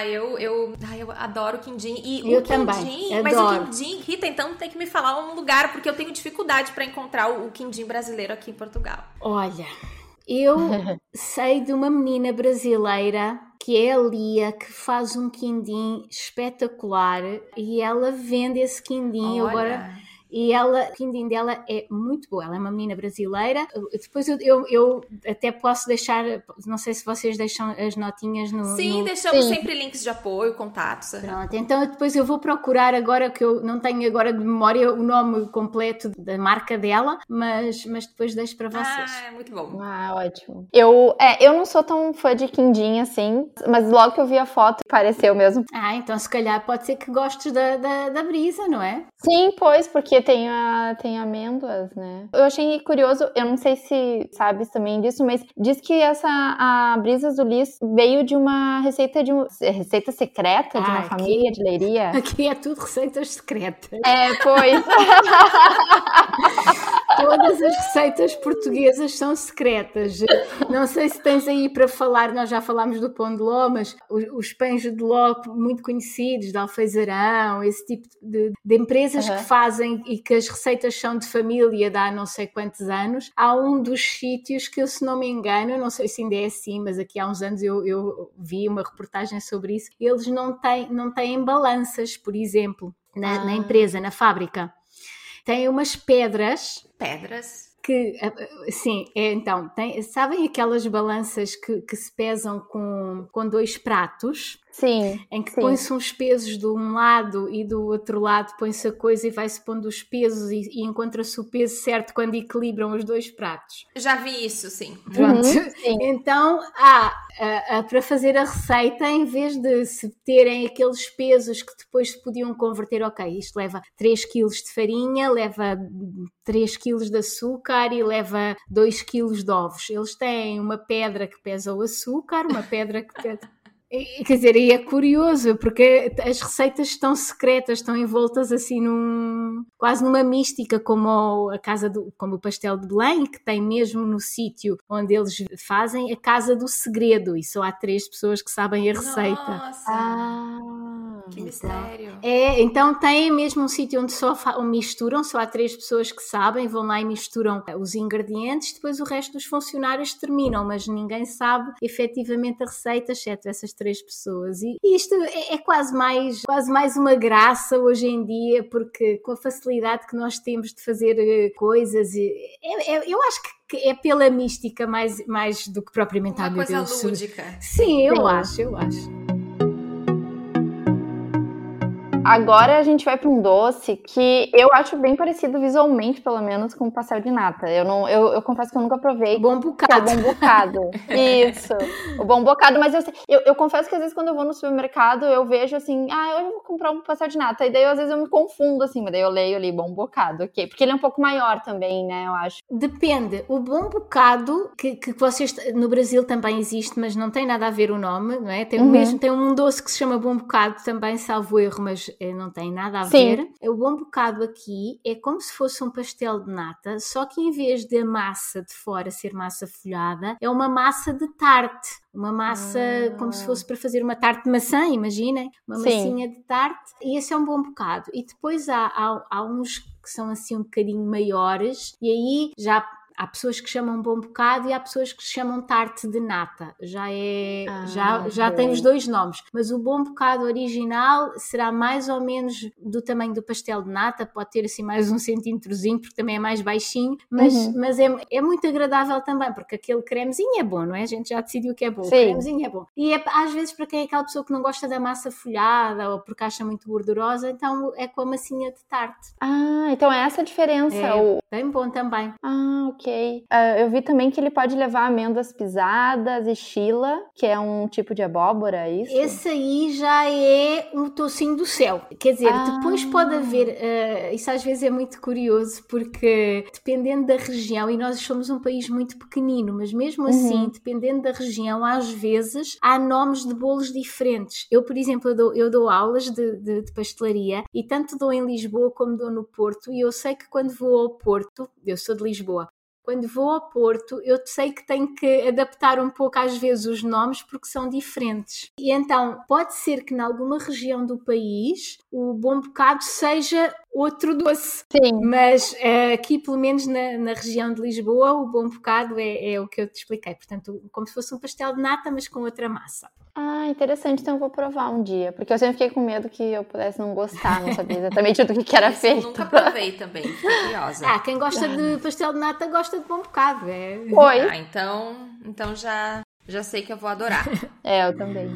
Eu adoro quindim. E eu o também, quindim, mas o quindim, Rita, então tem que me falar um lugar, porque eu tenho dificuldade para encontrar o quindim brasileiro aqui em Portugal. Olha, eu sei de uma menina brasileira que é a Lia, que faz um quindim espetacular, e ela vende esse quindim. E o quindim dela é muito bom. Ela é uma menina brasileira. Depois eu até posso deixar, não sei se vocês deixam as notinhas no... Sim, deixamos sempre links de apoio, contatos. Pronto, então depois eu vou procurar agora, que eu não tenho agora de memória o nome completo da marca dela, mas depois deixo para vocês. É muito bom. Ótimo. Eu não sou tão fã de quindim assim, mas logo que eu vi a foto, pareceu mesmo. Então se calhar pode ser que gostes da brisa, não é? Sim, pois, porque tem amêndoas, né? Eu achei curioso, eu não sei se sabes também disso, mas diz que a Brisas do Lis veio de uma receita secreta de uma família de Leiria. Aqui é tudo receitas secretas. Pois. Todas as receitas portuguesas são secretas. Não sei se tens aí para falar, nós já falámos do pão de ló, mas os pães de ló muito conhecidos, de alfeizarão, esse tipo de empresas que fazem e que as receitas são de família de há não sei quantos anos. Há um dos sítios que eu, se não me engano, não sei se ainda é assim, mas aqui há uns anos eu vi uma reportagem sobre isso, eles não têm balanças, por exemplo, na empresa, na fábrica. Tem umas pedras que, sim, então, sabem aquelas balanças que se pesam com 2 pratos? Sim. Em que põe-se uns pesos de um lado e do outro lado põe-se a coisa e vai-se pondo os pesos e encontra-se o peso certo quando equilibram os 2 pratos. Já vi isso, sim. Pronto. Sim. Então, para fazer a receita, em vez de se terem aqueles pesos que depois se podiam converter, ok, isto leva 3 kg de farinha, leva 3 kg de açúcar e leva 2 kg de ovos. Eles têm uma pedra que pesa o açúcar, uma pedra que pesa... Quer dizer, e é curioso, porque as receitas estão secretas, estão envoltas assim quase numa mística, como como o pastel de Belém, que tem mesmo no sítio onde eles fazem a casa do segredo, e só há 3 pessoas que sabem a receita. Nossa! Que mistério! Então tem mesmo um sítio onde só misturam, só há 3 pessoas que sabem, vão lá e misturam os ingredientes, depois o resto dos funcionários terminam, mas ninguém sabe efetivamente a receita, exceto essas 3 pessoas. E isto é quase mais uma graça hoje em dia, porque com a facilidade que nós temos de fazer coisas, eu acho que é pela mística mais do que propriamente uma coisa lúdica. Sim, eu acho. Agora a gente vai para um doce que eu acho bem parecido visualmente, pelo menos, com o pastel de nata. Eu confesso que eu nunca provei. Bom bocado. É o bom bocado. Isso. O bom bocado, mas eu confesso que às vezes quando eu vou no supermercado, eu vejo assim, hoje eu vou comprar um pastel de nata. E daí às vezes eu me confundo assim, mas daí eu leio ali, bom bocado, ok? Porque ele é um pouco maior também, né, eu acho. Depende. O bom bocado, que vocês, no Brasil também existe, mas não tem nada a ver o nome, não é? Tem um doce que se chama bom bocado também, salvo erro, mas não tem nada a ver. O bom bocado aqui é como se fosse um pastel de nata, só que em vez da massa de fora ser massa folhada, é uma massa de tarte. Uma massa como se fosse para fazer uma tarte de maçã, imaginem. Uma massinha de tarte. E esse é um bom bocado. E depois há uns que são assim um bocadinho maiores, e aí já... Há pessoas que chamam bom bocado e há pessoas que chamam tarte de nata. Já tem os 2 nomes. Mas o bom bocado original será mais ou menos do tamanho do pastel de nata. Pode ter assim mais 1 centímetrozinho, porque também é mais baixinho. Mas é muito agradável também, porque aquele cremezinho é bom, não é? A gente já decidiu que é bom. Sim. O cremezinho é bom. E às vezes para quem é aquela pessoa que não gosta da massa folhada ou porque acha muito gordurosa, então é com a massinha de tarte. Então é essa a diferença. É bem bom também. Ok. Eu vi também que ele pode levar amêndoas pisadas e chila, que é um tipo de abóbora, é isso? Esse aí já é um tocinho do céu. Quer dizer, depois pode haver... isso às vezes é muito curioso, porque dependendo da região, e nós somos um país muito pequenino, mas mesmo assim, dependendo da região, às vezes há nomes de bolos diferentes. Eu, por exemplo, eu dou aulas de pastelaria, e tanto dou em Lisboa como dou no Porto, e eu sei que quando vou ao Porto, eu sou de Lisboa, quando vou ao Porto, eu sei que tenho que adaptar um pouco às vezes os nomes porque são diferentes. E então, pode ser que em alguma região do país o bom bocado seja outro doce. Sim. Mas aqui, pelo menos na região de Lisboa, o bom bocado é o que eu te expliquei. Portanto, como se fosse um pastel de nata, mas com outra massa. Interessante, então eu vou provar um dia, porque eu sempre fiquei com medo que eu pudesse não gostar, não sabia exatamente do que era feito. Eu nunca provei também, fiquei curiosa. Quem gosta de pastel de nata gosta de bom bocado. Oi. Então já sei que eu vou adorar. Eu também.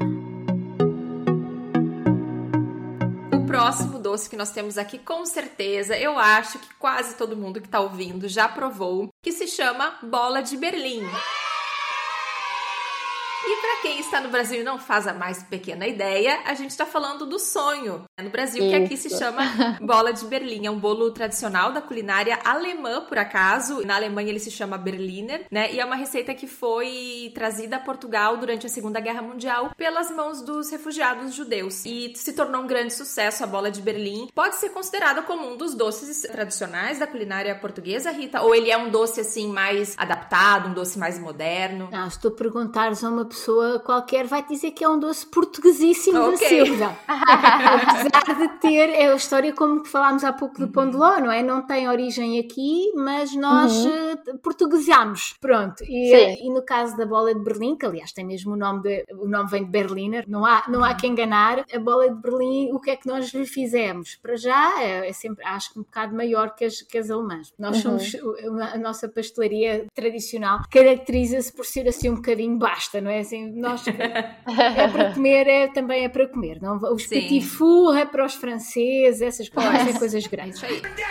O próximo doce que nós temos aqui, com certeza, eu acho que quase todo mundo que tá ouvindo já provou, que se chama bola de Berlim. E para quem está no Brasil e não faz a mais pequena ideia, a gente está falando do sonho no Brasil, que aqui se chama bola de Berlim. É um bolo tradicional da culinária alemã, por acaso. Na Alemanha ele se chama Berliner, né? E é uma receita que foi trazida a Portugal durante a Segunda Guerra Mundial pelas mãos dos refugiados judeus. E se tornou um grande sucesso a bola de Berlim. Pode ser considerada como um dos doces tradicionais da culinária portuguesa, Rita? Ou ele é um doce, assim, mais adaptado, um doce mais moderno? Não, se tu perguntares a uma pessoa qualquer, vai dizer que é um doce portuguesíssimo da Silva. Apesar de ter, é a história como que falámos há pouco do pão de ló, não é? Não tem origem aqui, mas nós portuguesamos. Pronto. E no caso da bola de Berlim, que aliás tem mesmo o nome vem de Berliner, não há que enganar, a bola de Berlim, o que é que nós lhe fizemos? Para já, é sempre, acho que um bocado maior que as alemãs. Nós somos, a nossa pastelaria tradicional caracteriza-se por ser assim um bocadinho basta, não é? Assim, nós é para comer, também é para comer. Não? Os petit four é para os franceses, essas coisas, é coisas grandes.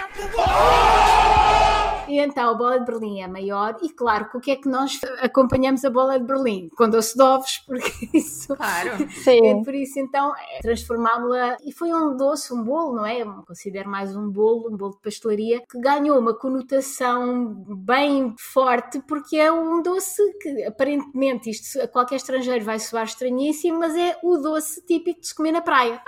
E então a bola de Berlim é maior e claro que o que é que nós acompanhamos a bola de Berlim? Com doce de ovos, porque isso... Claro. Sim. Por isso então transformámos-la e foi um doce, um bolo, não é? Eu considero mais um bolo de pastelaria que ganhou uma conotação bem forte porque é um doce que aparentemente isto a qualquer estrangeiro vai soar estranhíssimo, mas é o doce típico de se comer na praia.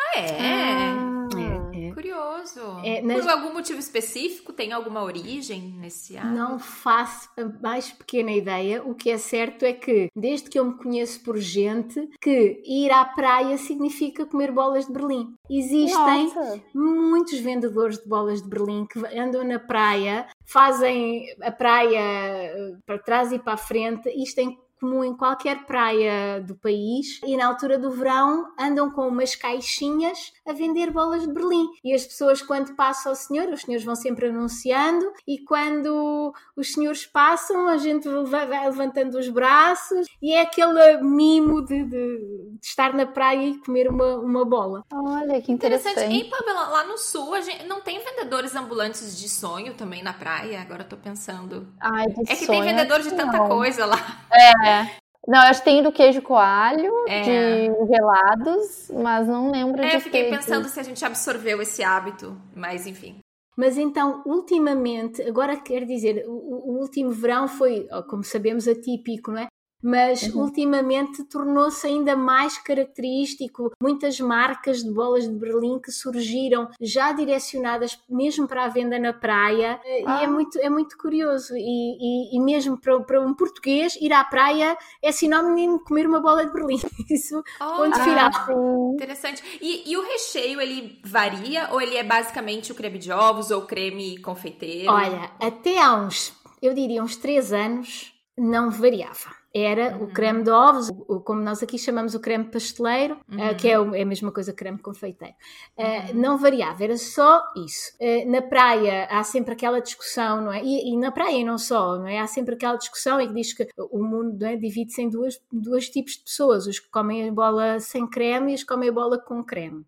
Curioso. Por algum motivo específico? Tem alguma origem nesse hábito? Não faço a mais pequena ideia. O que é certo é que, desde que eu me conheço por gente, que ir à praia significa comer bolas de Berlim. Existem muitos vendedores de bolas de Berlim que andam na praia, fazem a praia para trás e para a frente. Isto tem comum em qualquer praia do país e na altura do verão andam com umas caixinhas a vender bolas de Berlim e as pessoas quando passam os senhores vão sempre anunciando e quando os senhores passam a gente vai levantando os braços e é aquele mimo de estar na praia e comer uma bola. Olha, que interessante. E Pamela, lá no sul a gente não tem vendedores ambulantes de sonho também na praia? Agora eu tô pensando. Ai, é que tem vendedor de tanta coisa lá. Não, eu acho que tem do queijo coalho, de gelados, mas não lembro de eu fiquei pensando se a gente absorveu esse hábito, mas enfim. Mas então, ultimamente, agora quero dizer, o último verão foi, como sabemos, atípico, não é? Mas ultimamente tornou-se ainda mais característico. Muitas marcas de bolas de Berlim que surgiram já direcionadas mesmo para a venda na praia e é muito curioso e mesmo para um português ir à praia é sinónimo de comer uma bola de Berlim. Isso, ponto final. Interessante. E o recheio, ele varia ou ele é basicamente o creme de ovos ou creme confeiteiro? Olha, até há eu diria uns 3 anos, não variava. Era o creme de ovos, como nós aqui chamamos o creme pasteleiro, que é a mesma coisa que creme confeiteiro. Não variava, era só isso. Na praia há sempre aquela discussão, não é? E na praia e não só, não é? Há sempre aquela discussão em que diz que o mundo, não é, divide-se em dois tipos de pessoas, os que comem a bola sem creme e os que comem a bola com creme.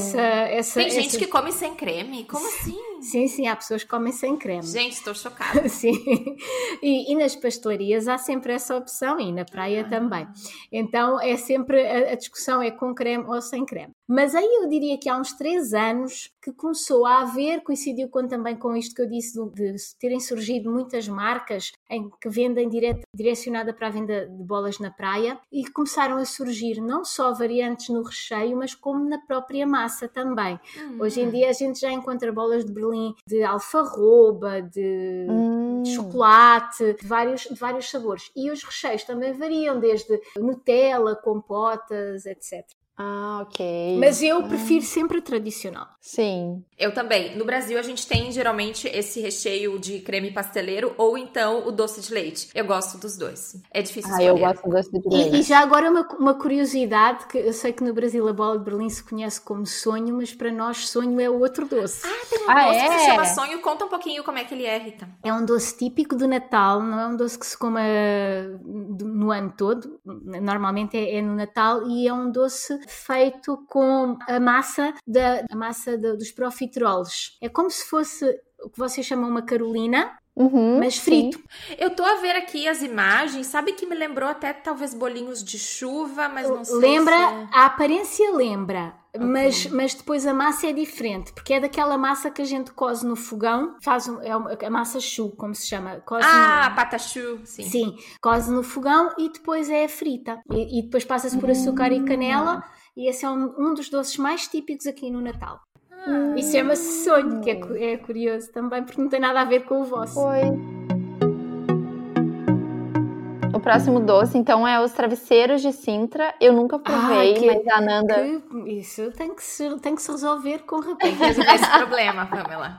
Tem gente que come sem creme? Como assim? Sim, há pessoas que comem sem creme. Gente, estou chocada. Sim. E nas pastelarias há sempre essa opção e na praia também. Então é sempre a discussão é com creme ou sem creme. Mas aí eu diria que há uns 3 anos que começou a haver, coincidiu também com isto que eu disse de terem surgido muitas marcas em que vendem direcionada para a venda de bolas na praia e começaram a surgir não só variantes no recheio, mas como na própria massa também. Hoje em dia a gente já encontra bolas de Berlim de alfarroba, de chocolate, de vários sabores. E os recheios também variam, desde Nutella, compotas, etc. Ok. Mas eu prefiro sempre a tradicional. Sim. Eu também. No Brasil, a gente tem geralmente esse recheio de creme pasteleiro ou então o doce de leite. Eu gosto dos dois. É difícil escolher. Eu gosto do doce de leite. E já agora uma curiosidade, que eu sei que no Brasil a bola de Berlim se conhece como sonho, mas para nós sonho é outro doce. Tem um doce que se chama sonho. Conta um pouquinho como é que ele é, Rita. É um doce típico do Natal, não é um doce que se coma no ano todo. Normalmente é no Natal e é um doce feito com a massa dos profiteroles. É como se fosse o que vocês chamam uma carolina, Uhum, mas frito. sim. Eu tô a ver aqui as imagens, sabe que me lembrou até talvez bolinhos de chuva, mas não sei Lembra, se... a aparência lembra, Ok. mas depois a massa é diferente, porque é daquela massa que a gente coze no fogão, a massa choux, como se chama. Coze Patachu, sim. Sim, coze no fogão e depois é frita. E depois passa-se por açúcar e canela, e esse é um dos doces mais típicos aqui no Natal. E chama-se sonho, que é curioso também, porque não tem nada a ver com o vosso. Foi. O próximo doce, então, é os travesseiros de Sintra. Eu nunca provei, mas a Ananda... Isso tem que se resolver com Tem que rapidez. resolver esse problema, Pamela.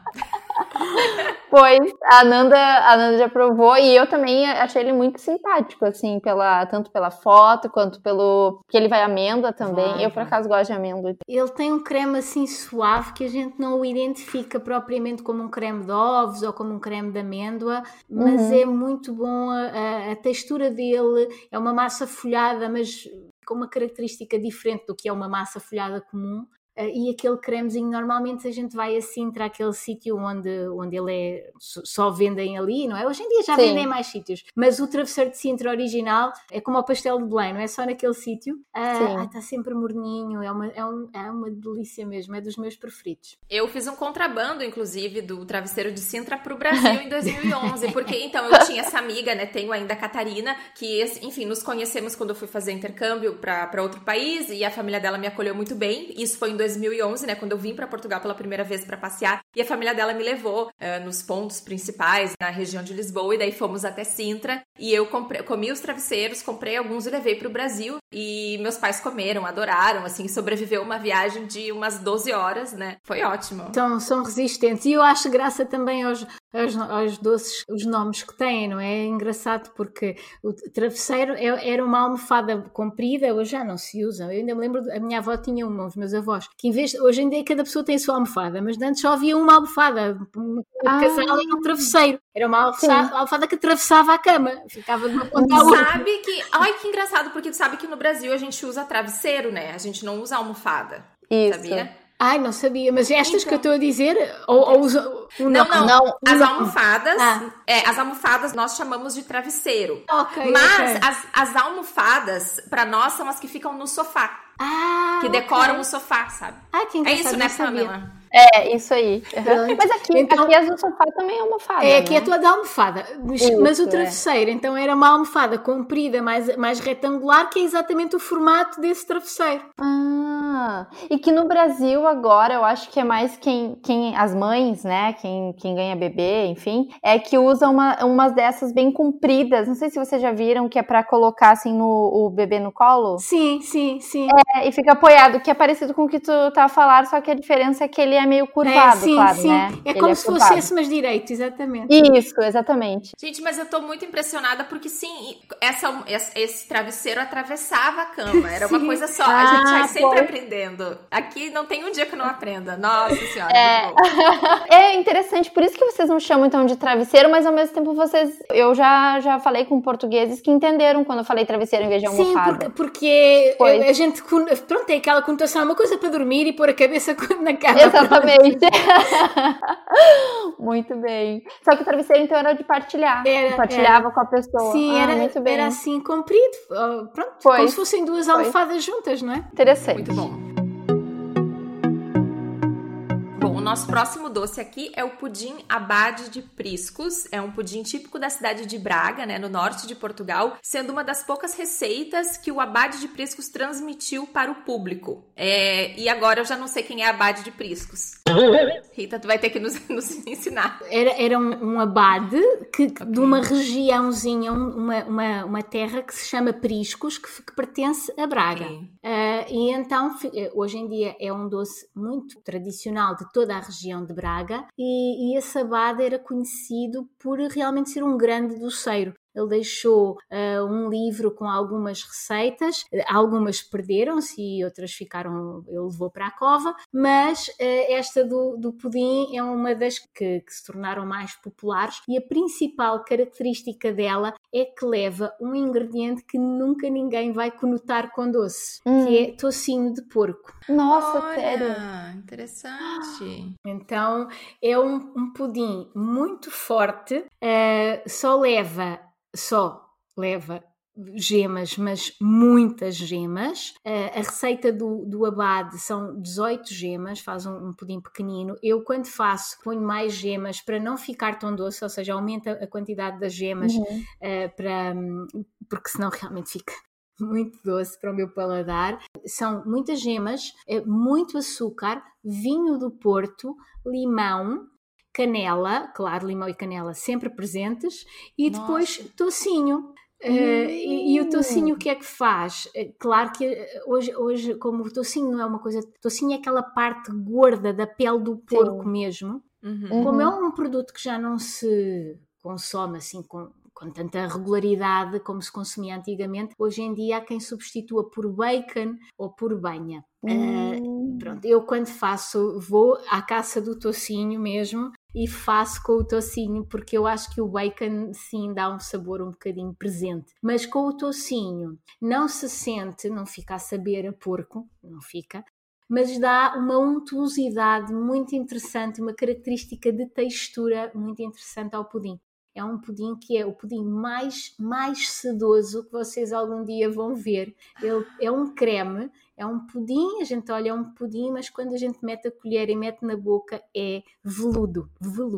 Pois, a Ananda já provou e eu também achei ele muito simpático, assim, tanto pela foto quanto pelo... Porque ele vai amêndoa também. Eu, por acaso, gosto de amêndoa. Ele tem um creme assim suave que a gente não o identifica propriamente como um creme de ovos ou como um creme de amêndoa, mas é muito bom a textura dele. É uma massa folhada, mas com uma característica diferente do que é uma massa folhada comum. E aquele cremezinho, normalmente a gente vai a Sintra, aquele sítio onde ele só vendem ali, não é? Hoje em dia já vendem em mais sítios, mas o travesseiro de Sintra original é como o pastel de Belém, não é só naquele sítio. Está sempre morninho, é uma delícia mesmo, é dos meus preferidos. Eu fiz um contrabando, inclusive, do travesseiro de Sintra pro Brasil em 2011, porque então eu tinha essa amiga, né, tenho ainda a Catarina, que, enfim, nos conhecemos quando eu fui fazer intercâmbio para outro país, e a família dela me acolheu muito bem. Isso foi em 2011, né, quando eu vim para Portugal pela primeira vez para passear, e a família dela me levou nos pontos principais, na região de Lisboa, e daí fomos até Sintra, e eu comi os travesseiros, comprei alguns e levei pro Brasil, e meus pais comeram, adoraram, assim, sobreviveu uma viagem de umas 12 horas, né, foi ótimo. São resistentes, e eu acho graça também aos doces, os nomes que têm, não é? É engraçado porque o travesseiro era uma almofada comprida, hoje já não se usa. Eu ainda me lembro, a minha avó tinha uma, os meus avós, que hoje em dia cada pessoa tem a sua almofada, mas antes só havia uma almofada, um casal era um travesseiro. Era uma almofada que atravessava a cama, ficava de uma ponta à outra. Sabe que... Ai, que engraçado, porque tu sabe que no Brasil a gente usa travesseiro, né? A gente não usa almofada. Isso. Sabia? Ai, não sabia, mas estas que eu estou a dizer, Não. As almofadas, as almofadas nós chamamos de travesseiro. Mas as almofadas, para nós, são as que ficam no sofá. Que decoram o sofá, sabe? Que engraçado, é isso, né, Pamela? É, isso aí. Mas aqui as do sofá também é almofada. Aqui é toda almofada. Mas o travesseiro, então, era uma almofada comprida, mais retangular, que é exatamente o formato desse travesseiro. E que no Brasil agora, eu acho que é mais as mães, né, quem ganha bebê, enfim, é que usa umas dessas bem compridas. Não sei se vocês já viram, que é pra colocar, assim, o bebê no colo. Sim. E fica apoiado, que é parecido com o que tu tá a falar, só que a diferença é que ele é meio curvado, claro, né? É como se fosse esse, mas direito, exatamente. Isso, exatamente. Gente, mas eu tô muito impressionada porque, sim, esse travesseiro atravessava a cama. Era uma coisa só. A gente vai sempre aprendendo. Aqui não tem um dia que eu não aprenda. Nossa Senhora, muito bom. É interessante, por isso que vocês não chamam, então, de travesseiro, mas ao mesmo tempo eu já falei com portugueses que entenderam quando eu falei travesseiro em vez de almofada. Sim, porque a gente, pronto, tem aquela conotação, uma coisa para dormir e pôr a cabeça na cama. Exatamente. Muito bem. Só que o travesseiro, então, era de partilhar. Partilhava com a pessoa. Sim, muito bem. era assim, comprido. Pronto, como se fossem duas almofadas juntas, não é? Interessante. Muito bom. Bom, o nosso próximo doce aqui é o pudim Abade de Priscos. É um pudim típico da cidade de Braga, né, no norte de Portugal, sendo uma das poucas receitas que o Abade de Priscos transmitiu para o público. E agora eu já não sei quem é Abade de Priscos. Rita, tu vai ter que nos ensinar. Era um abade de uma regiãozinha, uma terra que se chama Priscos, que pertence a Braga. E então, hoje em dia, é um doce muito tradicional de toda a região de Braga, e esse abade era conhecido por realmente ser um grande doceiro. ele deixou um livro com algumas receitas, algumas perderam-se e outras ele levou para a cova, mas esta do pudim é uma das que se tornaram mais populares, e a principal característica dela é que leva um ingrediente que nunca ninguém vai conotar com doce, que é tocinho de porco. Nossa, Olha, sério? Interessante. Então é um pudim muito forte, só leva gemas, mas muitas gemas. A receita do Abade são 18 gemas, faz um pudim pequenino. Eu, quando faço, ponho mais gemas para não ficar tão doce, ou seja, aumenta a quantidade das gemas, porque senão realmente fica muito doce para o meu paladar. São muitas gemas, muito açúcar, vinho do Porto, limão, canela, claro, limão e canela sempre presentes, e depois tocinho. E o tocinho o que é que faz? Claro que hoje, como o tocinho não é uma coisa... Tocinho é aquela parte gorda da pele do porco mesmo. Como é um produto que já não se consome assim com tanta regularidade como se consumia antigamente, hoje em dia há quem substitua por bacon ou por banha. Pronto, eu quando faço, vou à caça do tocinho mesmo e faço com o tocinho, porque eu acho que o bacon sim dá um sabor um bocadinho presente, mas com o tocinho não se sente, não fica a saber a porco, não fica, mas dá uma untuosidade muito interessante, uma característica de textura muito interessante ao pudim. É um pudim que é o pudim mais sedoso que vocês algum dia vão ver. Ele é um creme, é um pudim, a gente olha, é um pudim, mas quando a gente mete a colher e mete na boca é veludo.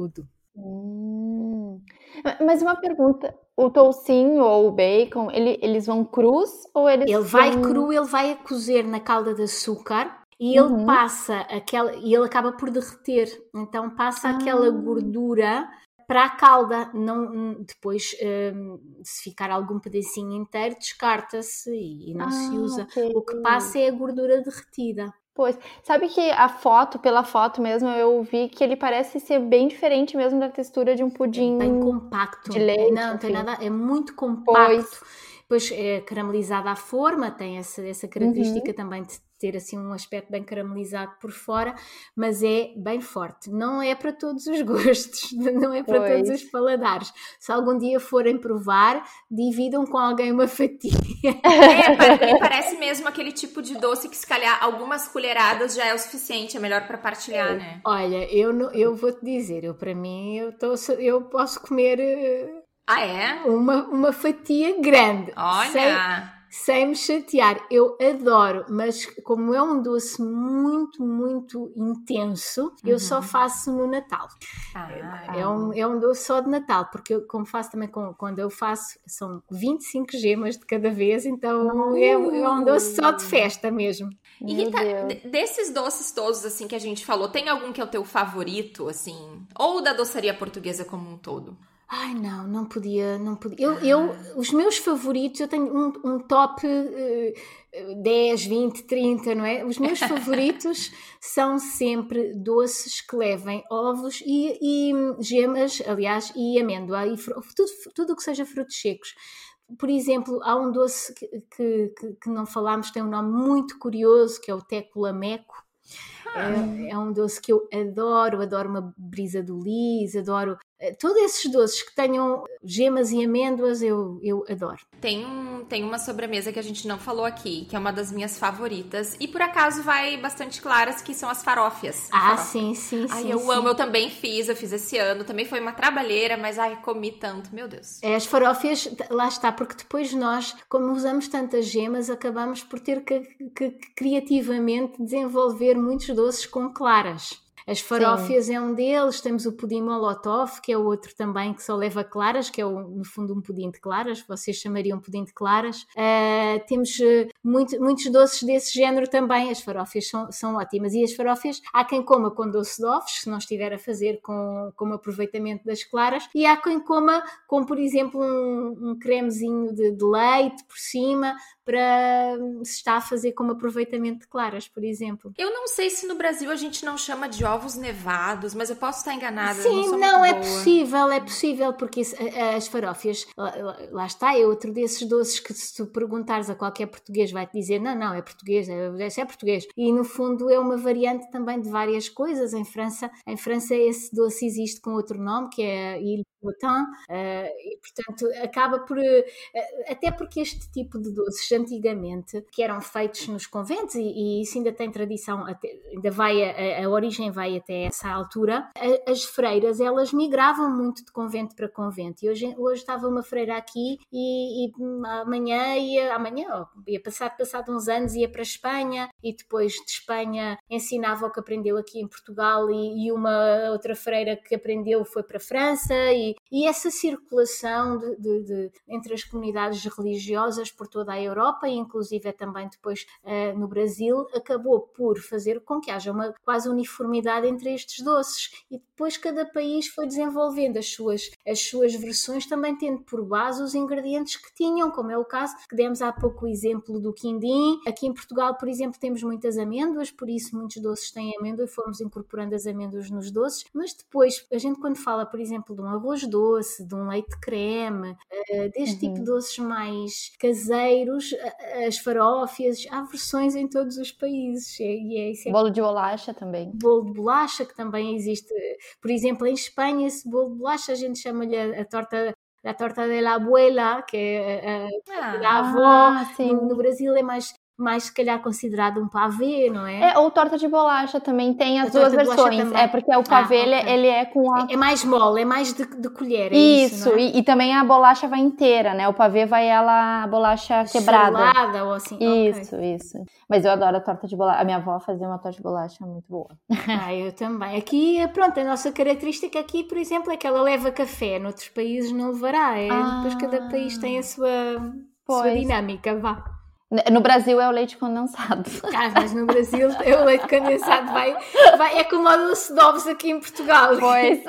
Mas uma pergunta, o toucinho ou o bacon, eles vão crus ou eles Ele vai cru, ele vai a cozer na calda de açúcar. E ele passa e ele acaba por derreter, então passa aquela gordura para a calda, depois se ficar algum pedacinho inteiro descarta-se e não se usa. Okay. O que passa é a gordura derretida. Pois, sabe que pela foto mesmo, eu vi que ele parece ser bem diferente mesmo da textura de um pudim bem compacto. De leite. Não tem nada, é muito compacto. Depois é caramelizada à forma, tem essa característica também de ter assim um aspecto bem caramelizado por fora, mas é bem forte. Não é para todos os gostos, não é para todos os paladares. Se algum dia forem provar, dividam com alguém uma fatia. Me parece mesmo aquele tipo de doce que se calhar algumas colheradas já é o suficiente, é melhor para partilhar, né? Olha, eu vou-te dizer, para mim, eu posso comer... Uma fatia grande. Olha! Sem me chatear. Eu adoro, mas como é um doce muito, muito intenso, eu só faço no Natal. É um doce só de Natal, porque eu, como faço também, quando eu faço, são 25 gemas de cada vez, então é um doce só de festa mesmo. E Rita, desses doces todos, assim, que a gente falou, tem algum que é o teu favorito, assim? Ou da doçaria portuguesa como um todo? Ai, não podia. Os meus favoritos, eu tenho um top 10, 20, 30, não é? Os meus favoritos são sempre doces que levem ovos e gemas, aliás, e amêndoa, e tudo o que seja frutos secos. Por exemplo, há um doce que não falámos, tem um nome muito curioso, que é o teco lameco. É um doce que eu adoro uma brisa do lis, adoro todos esses doces que tenham gemas e amêndoas, eu adoro. Tem uma sobremesa que a gente não falou aqui, que é uma das minhas favoritas, e por acaso vai bastante claras, que são as farófias. Sim. Eu amo, eu também fiz esse ano, também foi uma trabalheira, mas comi tanto, meu Deus. As farófias, lá está, porque depois nós, como usamos tantas gemas, acabamos por ter que criativamente desenvolver muitos doces com claras. As farófias é um deles, temos o pudim molotov, que é o outro também que só leva claras, que é no fundo um pudim de claras, vocês chamariam pudim de claras. Temos muitos doces desse género também, as farófias são ótimas. E as farófias, há quem coma com doce de ovos, se não estiver a fazer com aproveitamento das claras, e há quem coma com, por exemplo, um cremezinho de leite por cima, para se está a fazer como aproveitamento de claras, por exemplo. Eu não sei se no Brasil a gente não chama de ovos nevados, mas eu posso estar enganada. Sim, não é possível, porque as farófias, lá está, é outro desses doces que se tu perguntares a qualquer português vai-te dizer, não, é português, é português. E no fundo é uma variante também de várias coisas. Em França esse doce existe com outro nome, que é Ile Potin, e portanto acaba por, até porque este tipo de doces antigamente, que eram feitos nos conventos, e isso ainda tem tradição, ainda vai, a origem vai até essa altura, as freiras, elas migravam muito de convento para convento, e hoje estava uma freira aqui e amanhã ia passado uns anos, ia para a Espanha, e depois de Espanha ensinava o que aprendeu aqui em Portugal, e uma outra freira que aprendeu foi para a França, e essa circulação entre as comunidades religiosas por toda a Europa, e inclusive também depois no Brasil, acabou por fazer com que haja uma quase uniformidade entre estes doces, e depois cada país foi desenvolvendo as suas versões, também tendo por base os ingredientes que tinham, como é o caso que demos há pouco o exemplo do quindim. Aqui em Portugal, por exemplo, temos muitas amêndoas, por isso muitos doces têm amêndoa e fomos incorporando as amêndoas nos doces, mas depois a gente, quando fala, por exemplo, de um arroz doce, de um leite creme, deste tipo de doces mais caseiros, as farófias, há versões em todos os países. Bolo de bolacha também. Bolo de bolacha, que também existe, por exemplo, em Espanha, esse bolo de bolacha a gente chama-lhe a torta de la abuela, que é da avó. No Brasil é mais se calhar considerado um pavê, não é? Ou torta de bolacha também tem as duas versões. Porque o pavê ele é com a... É mais mole, é mais de colher. Isso, não é? E também a bolacha vai inteira, né? O pavê vai a bolacha quebrada. Esfarelada ou assim. Isso. Mas eu adoro a torta de bolacha. A minha avó fazia uma torta de bolacha muito boa. Eu também. Aqui, pronto, a nossa característica aqui, por exemplo, é que ela leva café. Noutros países não levará. Depois cada país tem a sua dinâmica, vá. No Brasil é o leite condensado. Mas no Brasil o leite condensado vai é como o doce de ovos aqui em Portugal. Pois.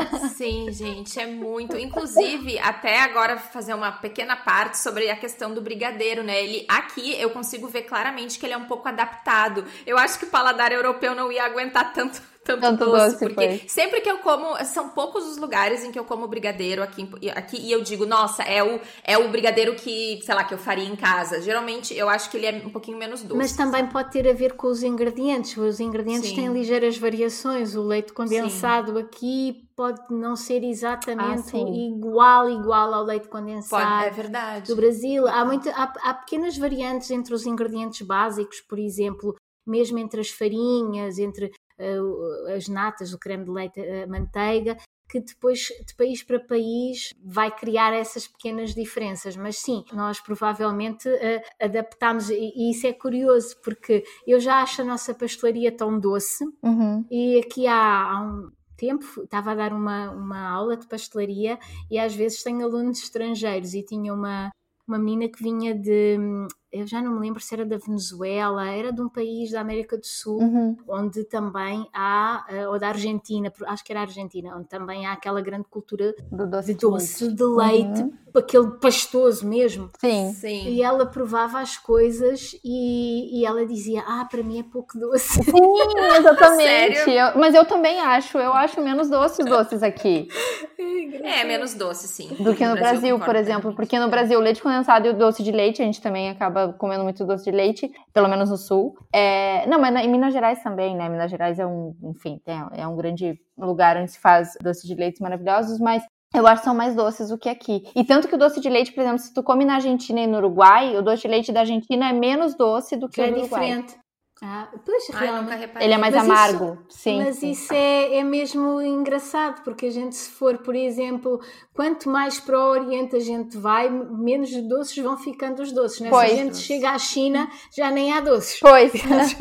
Sim, gente, é muito. Inclusive, até agora fazer uma pequena parte sobre a questão do brigadeiro, né? Aqui eu consigo ver claramente que ele é um pouco adaptado. Eu acho que o paladar europeu não ia aguentar tanto doce, porque sempre que eu como, são poucos os lugares em que eu como brigadeiro aqui e eu digo, nossa, é o brigadeiro que, sei lá, que eu faria em casa. Geralmente eu acho que ele é um pouquinho menos doce. Mas também pode ter a ver com os ingredientes. Os ingredientes têm ligeiras variações. O leite condensado aqui pode não ser exatamente igual ao leite condensado é verdade. do Brasil. Há pequenas variantes entre os ingredientes básicos, por exemplo, mesmo entre as farinhas, entre as natas, o creme de leite, a manteiga, que depois, de país para país, vai criar essas pequenas diferenças. Mas sim, nós provavelmente adaptamos, e isso é curioso, porque eu já acho a nossa pastelaria tão doce, e aqui há um tempo estava a dar uma aula de pastelaria, e às vezes tenho alunos estrangeiros, e tinha uma menina que vinha eu já não me lembro se era da Venezuela, era de um país da América do Sul, onde também há, ou da Argentina, acho que era a Argentina, onde também há aquela grande cultura do doce de leite, aquele pastoso mesmo. Sim. E ela provava as coisas e ela dizia, para mim é pouco doce. Sim, exatamente. Sério? Mas eu também acho menos doces aqui. Menos doce, sim. Do que no Brasil, por exemplo. Porque no Brasil, o leite condensado e o doce de leite, a gente também acaba comendo muito doce de leite, pelo menos no sul. Não, mas em Minas Gerais também, né? Minas Gerais é um grande lugar onde se faz doce de leite maravilhosos, mas eu acho que são mais doces do que aqui. E tanto que o doce de leite, por exemplo, se tu come na Argentina e no Uruguai, o doce de leite da Argentina é menos doce do que o do Uruguai. Diferente. Pois, realmente. Ele é mais amargo. Mas isso é mesmo engraçado, porque a gente, se for, por exemplo, quanto mais para o Oriente a gente vai, menos doces vão ficando os doces, né? Se a gente chega à China, já nem há doces. Pois.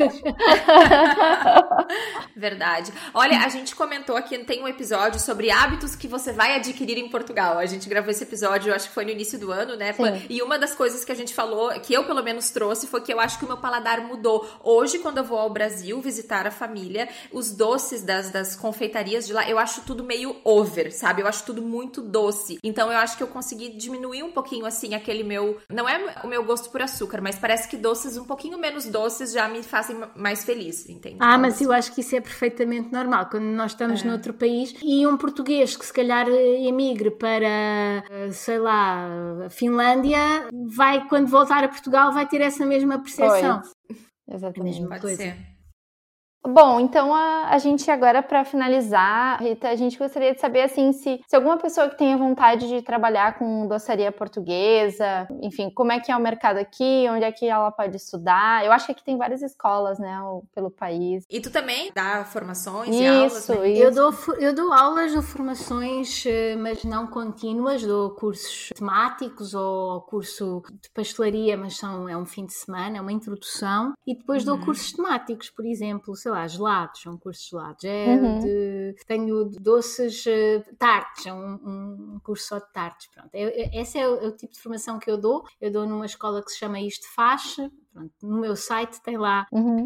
Verdade. Olha, a gente comentou aqui, tem um episódio sobre hábitos que você vai adquirir em Portugal. A gente gravou esse episódio, eu acho que foi no início do ano, né? Sim. E uma das coisas que a gente falou, que eu pelo menos trouxe, foi que eu acho que o meu paladar mudou. Hoje hoje, quando eu vou ao Brasil visitar a família, os doces das confeitarias de lá, eu acho tudo meio over, sabe? Eu acho tudo muito doce. Então eu acho que eu consegui diminuir um pouquinho, assim, aquele meu... Não é o meu gosto por açúcar, mas parece que doces um pouquinho menos doces já me fazem mais feliz, entende? Mas eu acho que isso é perfeitamente normal. Quando nós estamos noutro país e um português que se calhar emigre para, sei lá, a Finlândia, quando voltar a Portugal, vai ter essa mesma percepção. Exatamente. Pode ser. Bom, então a gente agora, para finalizar, Rita, a gente gostaria de saber assim, se alguma pessoa que tenha vontade de trabalhar com doçaria portuguesa, enfim, como é que é o mercado aqui, onde é que ela pode estudar. Eu acho que aqui tem várias escolas, né, pelo país. E tu também dá formações e aulas? Né? Isso. Eu dou aulas, dou formações, mas não contínuas, dou cursos temáticos ou curso de pastelaria, mas é um fim de semana, é uma introdução, e depois dou cursos temáticos, por exemplo, sei lá, gelados, são cursos de gelados. Tenho doces, tartes, é um curso só de tartes. Pronto. Esse é o tipo de formação que eu dou. Eu dou numa escola que se chama Isto Faz. Pronto, no meu site tem lá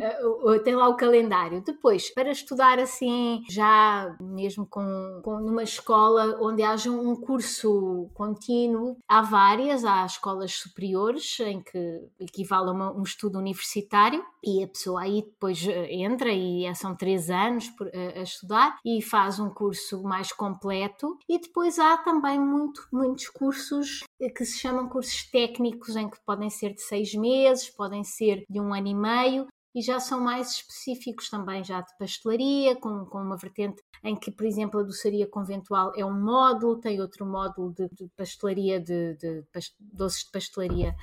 o calendário. Depois, para estudar assim, já mesmo numa escola onde haja um curso contínuo, há escolas superiores em que equivale a um estudo universitário, e a pessoa aí depois entra e são 3 anos a estudar e faz um curso mais completo. E depois há também muitos cursos que se chamam cursos técnicos, em que podem ser de 6 meses, podem ser de 1 ano e meio, e já são mais específicos também já de pastelaria, com uma vertente em que, por exemplo, a doçaria conventual é um módulo, tem outro módulo de pastelaria, de doces de pastelaria,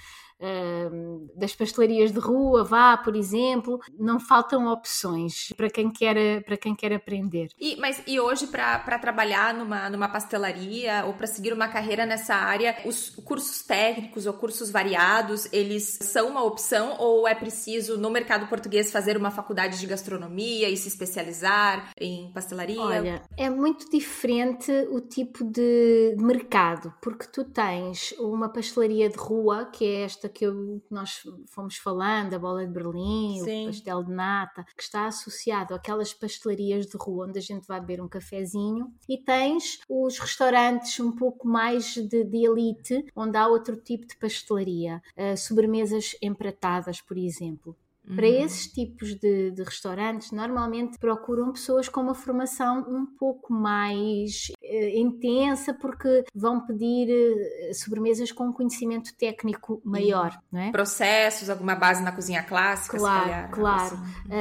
das pastelarias de rua, por exemplo. Não faltam opções para quem quer aprender. E hoje, para trabalhar numa pastelaria ou para seguir uma carreira nessa área, os cursos técnicos ou cursos variados, eles são uma opção, ou é preciso, no mercado português, fazer uma faculdade de gastronomia e se especializar em pastelaria? Olha, é muito diferente o tipo de mercado, porque tu tens uma pastelaria de rua, que é esta que nós fomos falando, a bola de Berlim, Sim. O pastel de nata, que está associado àquelas pastelarias de rua onde a gente vai beber um cafezinho, e tens os restaurantes um pouco mais de elite, onde há outro tipo de pastelaria, sobremesas empratadas, por exemplo. Para esses tipos de restaurantes, normalmente procuram pessoas com uma formação um pouco mais intensa, porque vão pedir sobremesas com um conhecimento técnico maior, não é? Processos, alguma base na cozinha clássica, se calhar. Claro.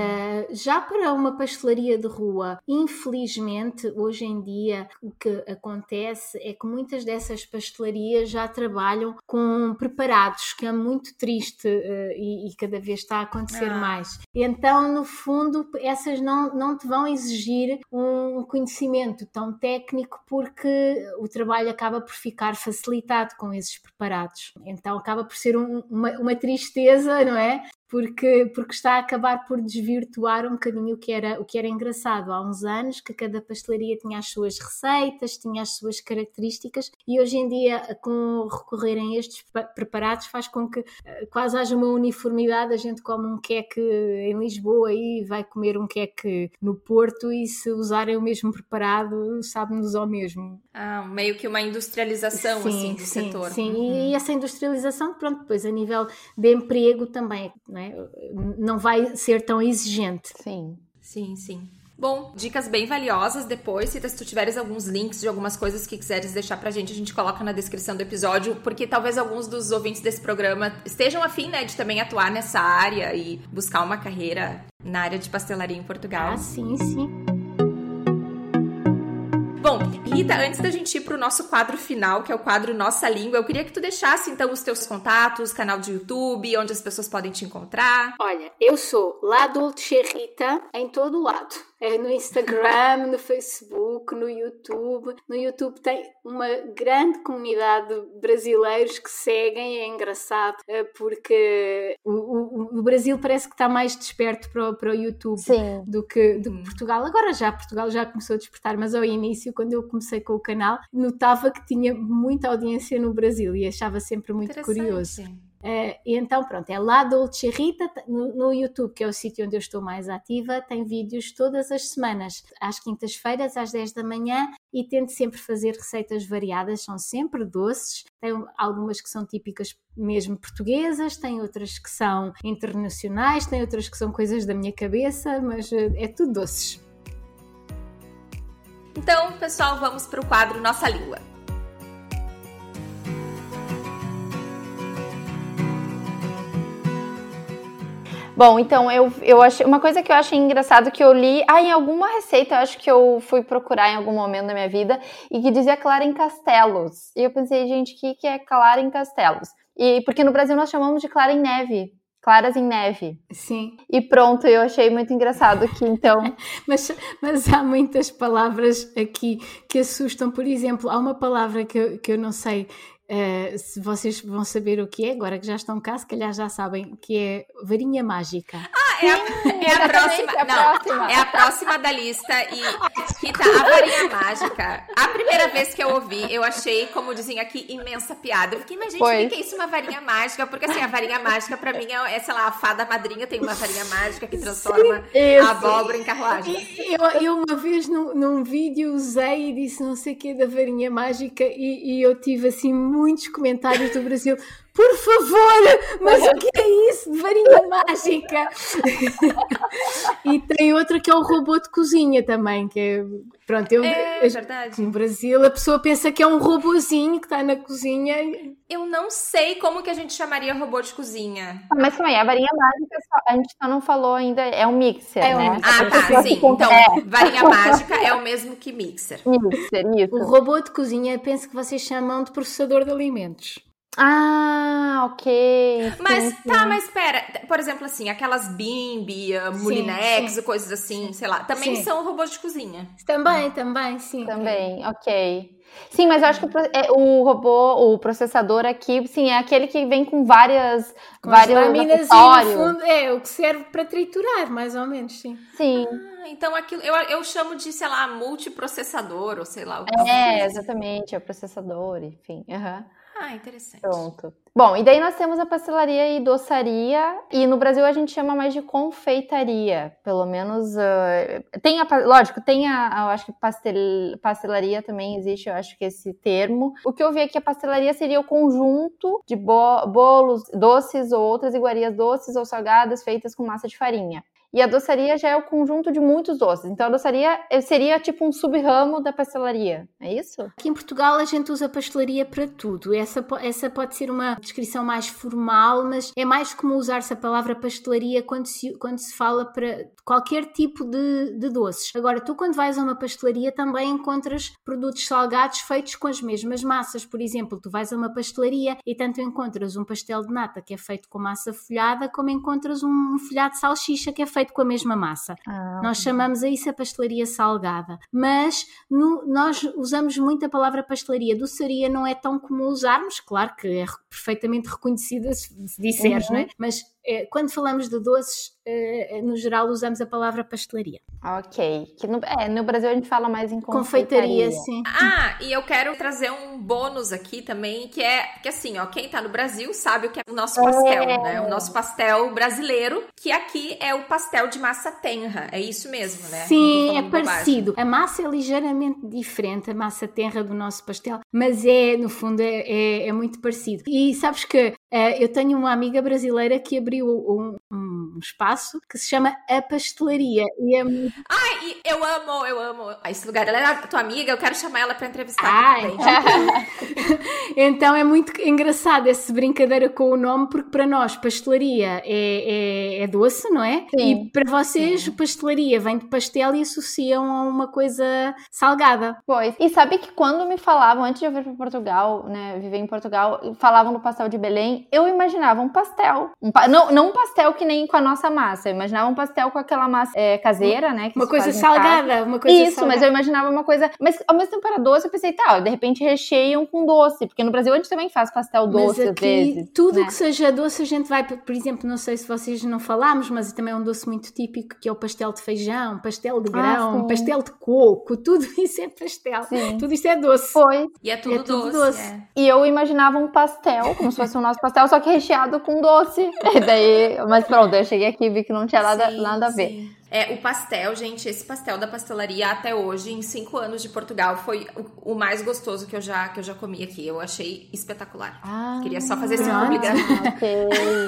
Já para uma pastelaria de rua, infelizmente, hoje em dia, o que acontece é que muitas dessas pastelarias já trabalham com preparados, que é muito triste e cada vez está a acontecer mais. Então, no fundo, essas não te vão exigir um conhecimento tão técnico, porque o trabalho acaba por ficar facilitado com esses preparados. Então, acaba por ser uma tristeza, não é? Porque está a acabar por desvirtuar um bocadinho o que era engraçado há uns anos, que cada pastelaria tinha as suas receitas, tinha as suas características, e hoje em dia, com recorrerem a estes preparados, faz com que quase haja uma uniformidade. A gente come um queque em Lisboa e vai comer um queque no Porto, e se usarem o mesmo preparado, sabe-nos ao mesmo. Meio que uma industrialização do setor. Sim, e essa industrialização, pronto, depois a nível de emprego também, não vai ser tão exigente. Sim. Bom, dicas bem valiosas. Depois, se tu tiveres alguns links de algumas coisas que quiseres deixar pra gente, a gente coloca na descrição do episódio, porque talvez alguns dos ouvintes desse programa estejam afim, né, de também atuar nessa área e buscar uma carreira na área de pastelaria em Portugal. Sim. Bom, Rita, antes da gente ir pro nosso quadro final, que é o quadro Nossa Língua, eu queria que tu deixasse, então, os teus contatos, canal de YouTube, onde as pessoas podem te encontrar. Olha, eu sou La Dolce Rita em todo lado. No Instagram, no Facebook, no YouTube. No YouTube tem uma grande comunidade de brasileiros que seguem. É engraçado, porque o Brasil parece que está mais desperto para o YouTube do que Portugal. Agora Portugal já começou a despertar, mas ao início, quando eu comecei com o canal, notava que tinha muita audiência no Brasil e achava sempre muito curioso. E então, pronto, é La Dolce Rita, no YouTube, que é o sítio onde eu estou mais ativa, tem vídeos todas as semanas, às quintas-feiras, às 10 da manhã, e tento sempre fazer receitas variadas, são sempre doces, tem algumas que são típicas mesmo portuguesas, tem outras que são internacionais, tem outras que são coisas da minha cabeça, mas é tudo doces. Então, pessoal, vamos para o quadro Nossa Língua. Bom, então eu achei uma coisa que eu achei engraçado que eu li em alguma receita, eu acho que eu fui procurar em algum momento da minha vida e que dizia clara em castelos. E eu pensei, gente, o que é clara em castelos? E porque no Brasil nós chamamos de clara em neve. Claras em neve. Sim. E pronto, eu achei muito engraçado que então... mas há muitas palavras aqui que assustam. Por exemplo, há uma palavra que eu não sei se vocês vão saber o que é, agora que já estão cá, se calhar já sabem, que é varinha mágica. É a próxima. Não, é a próxima da lista. E, Rita, a varinha mágica. A primeira vez que eu ouvi, eu achei, como dizem aqui, imensa piada. Eu fiquei, mas gente, o que é isso, uma varinha mágica? Porque assim, a varinha mágica pra mim é, sei lá, a fada madrinha tem uma varinha mágica que transforma a abóbora em carruagem. Eu uma vez num vídeo usei e disse não sei o que da varinha mágica e eu tive assim muitos comentários do Brasil. Por favor, mas o que é isso de varinha mágica? E tem outra que é o robô de cozinha também, que é... Pronto, é verdade. No Brasil a pessoa pensa que é um robozinho que está na cozinha. Eu não sei como que a gente chamaria robô de cozinha. Mas calma aí, a varinha mágica, a gente só não falou ainda, é um mixer, né? Tá, sim. Então, varinha mágica é o mesmo que mixer. Mixer, isso. O robô de cozinha, penso que vocês chamam de processador de alimentos. Ok. Mas sim. mas espera, por exemplo assim, aquelas Bimby, Moulinex, coisas assim, sei lá, também são robôs de cozinha. Também, sim. Também, ok. Sim, mas eu acho que o robô, o processador aqui, sim, é aquele que vem com várias lâminas e no fundo é o que serve para triturar, mais ou menos, sim. Sim. Então aquilo eu chamo de, sei lá, multiprocessador, ou sei lá. Exatamente, é o processador, enfim. Interessante. Pronto. Bom, e daí nós temos a pastelaria e doçaria, e no Brasil a gente chama mais de confeitaria, pelo menos, lógico, eu acho que pastelaria também existe, eu acho que esse termo. O que eu vi aqui, a pastelaria seria o conjunto de bolos, doces ou outras iguarias doces ou salgadas feitas com massa de farinha. E a doçaria já é o conjunto de muitos doces. Então, a doçaria seria tipo um sub-ramo da pastelaria, é isso? Aqui em Portugal a gente usa pastelaria para tudo. Essa pode ser uma descrição mais formal, mas é mais comum usar-se a palavra pastelaria quando se fala para qualquer tipo de doces. Agora, tu quando vais a uma pastelaria também encontras produtos salgados feitos com as mesmas massas. Por exemplo, tu vais a uma pastelaria e tanto encontras um pastel de nata que é feito com massa folhada, como encontras um folhado de salsicha que é feito com a mesma massa. Nós chamamos a isso a pastelaria salgada. Mas nós usamos muito a palavra pastelaria. Doçaria não é tão comum usarmos, claro que é perfeitamente reconhecida se disseres, não é? Mas quando falamos de doces, no geral usamos a palavra pastelaria. Ok. Que no Brasil a gente fala mais em confeitaria, sim. E eu quero trazer um bônus aqui também, que assim, quem tá no Brasil sabe o que é o nosso pastel, né? O nosso pastel brasileiro, que aqui é o pastel de massa tenra. É isso mesmo, né? Sim, é parecido. A massa é ligeiramente diferente, a massa tenra do nosso pastel, mas no fundo, é muito parecido. E sabes que eu tenho uma amiga brasileira que abriu um espaço que se chama A Pastelaria. E eu amo esse lugar. Ela é a tua amiga, eu quero chamar ela para entrevistar também. Então é muito engraçado essa brincadeira com o nome, porque para nós pastelaria é doce, não é? Sim. E para vocês pastelaria vem de pastel e associam a uma coisa salgada. Pois. E sabe que quando me falavam, antes de eu vir para Portugal, né, viver em Portugal, falavam do pastel de Belém, eu imaginava um pastel. Não um pastel que nem com a nossa massa, eu imaginava um pastel com aquela massa caseira, né? Uma coisa salgada, mas eu imaginava uma coisa... Mas ao mesmo tempo era doce, eu pensei, de repente recheiam com doce, porque no Brasil a gente também faz pastel doce às vezes. Tudo né? que seja doce, a gente vai, por exemplo, não sei se vocês não falámos, mas também é um doce muito típico, que é o pastel de feijão, pastel de grão, pastel de coco, tudo isso é pastel. Sim. Tudo isso é doce. Pois. E é tudo doce. E eu imaginava um pastel, como se fosse o nosso pastel, só que recheado com doce. E daí, mas pronto, eu cheguei aqui e vi que não tinha nada a ver. O pastel, gente, esse pastel da pastelaria até hoje, em 5 anos de Portugal, foi o mais gostoso que eu já comi aqui. Eu achei espetacular. Queria só fazer esse publicidade. Ok.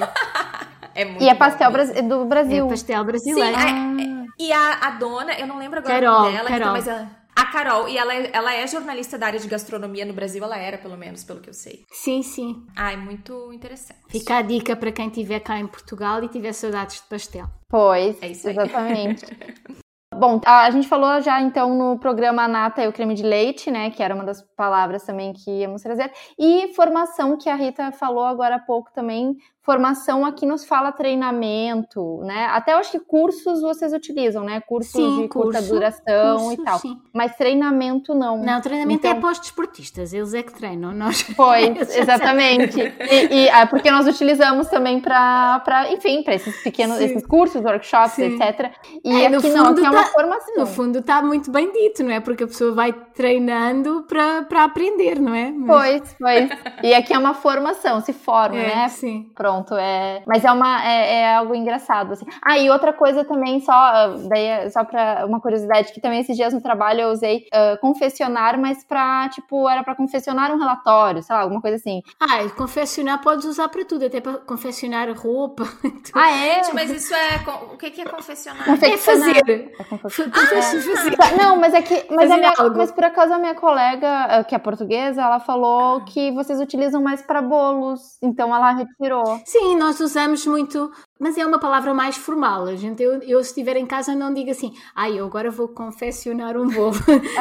É muito e é pastel bom, do Brasil. É pastel brasileiro. Sim, e a dona, eu não lembro agora o nome dela, Carol. mas a Carol, e ela é jornalista da área de gastronomia no Brasil, ela era, pelo menos, pelo que eu sei. Sim. É muito interessante. Fica a dica para quem estiver cá em Portugal e tiver saudades de pastel. Pois, É isso aí. exatamente. Bom, a gente falou já então no programa a nata e o creme de leite, né, que era uma das palavras também que íamos trazer, e formação, que a Rita falou agora há pouco também. Formação aqui nos fala treinamento, né? Até eu acho que cursos vocês utilizam, né? Cursos de curta duração e tal. Sim. Mas treinamento não. Não, treinamento então, é para os desportistas, eles é que treinam. Nós... Pois, exatamente. Porque nós utilizamos também para enfim, para esses pequenos, esses cursos, workshops, etc. E aqui não, aqui é uma formação. No fundo está muito bem dito, não é? Porque a pessoa vai treinando para aprender, não é? Pois. E aqui é uma formação, se forma, né? Sim. Pronto, mas é algo engraçado, assim. E outra coisa também, só pra uma curiosidade, que também esses dias no trabalho eu usei confessionar, mas era pra confessionar um relatório, sei lá, alguma coisa assim. Confessionar podes usar para tudo, até para confessionar roupa. É? Gente, mas isso o que é confessionar? É fazer. Fazer. Não, mas por acaso a minha colega, que é portuguesa, ela falou que vocês utilizam mais para bolos, então ela retirou. Sim, nós usamos muito, mas é uma palavra mais formal. Eu se estiver em casa não digo assim, eu agora vou confeccionar um bolo.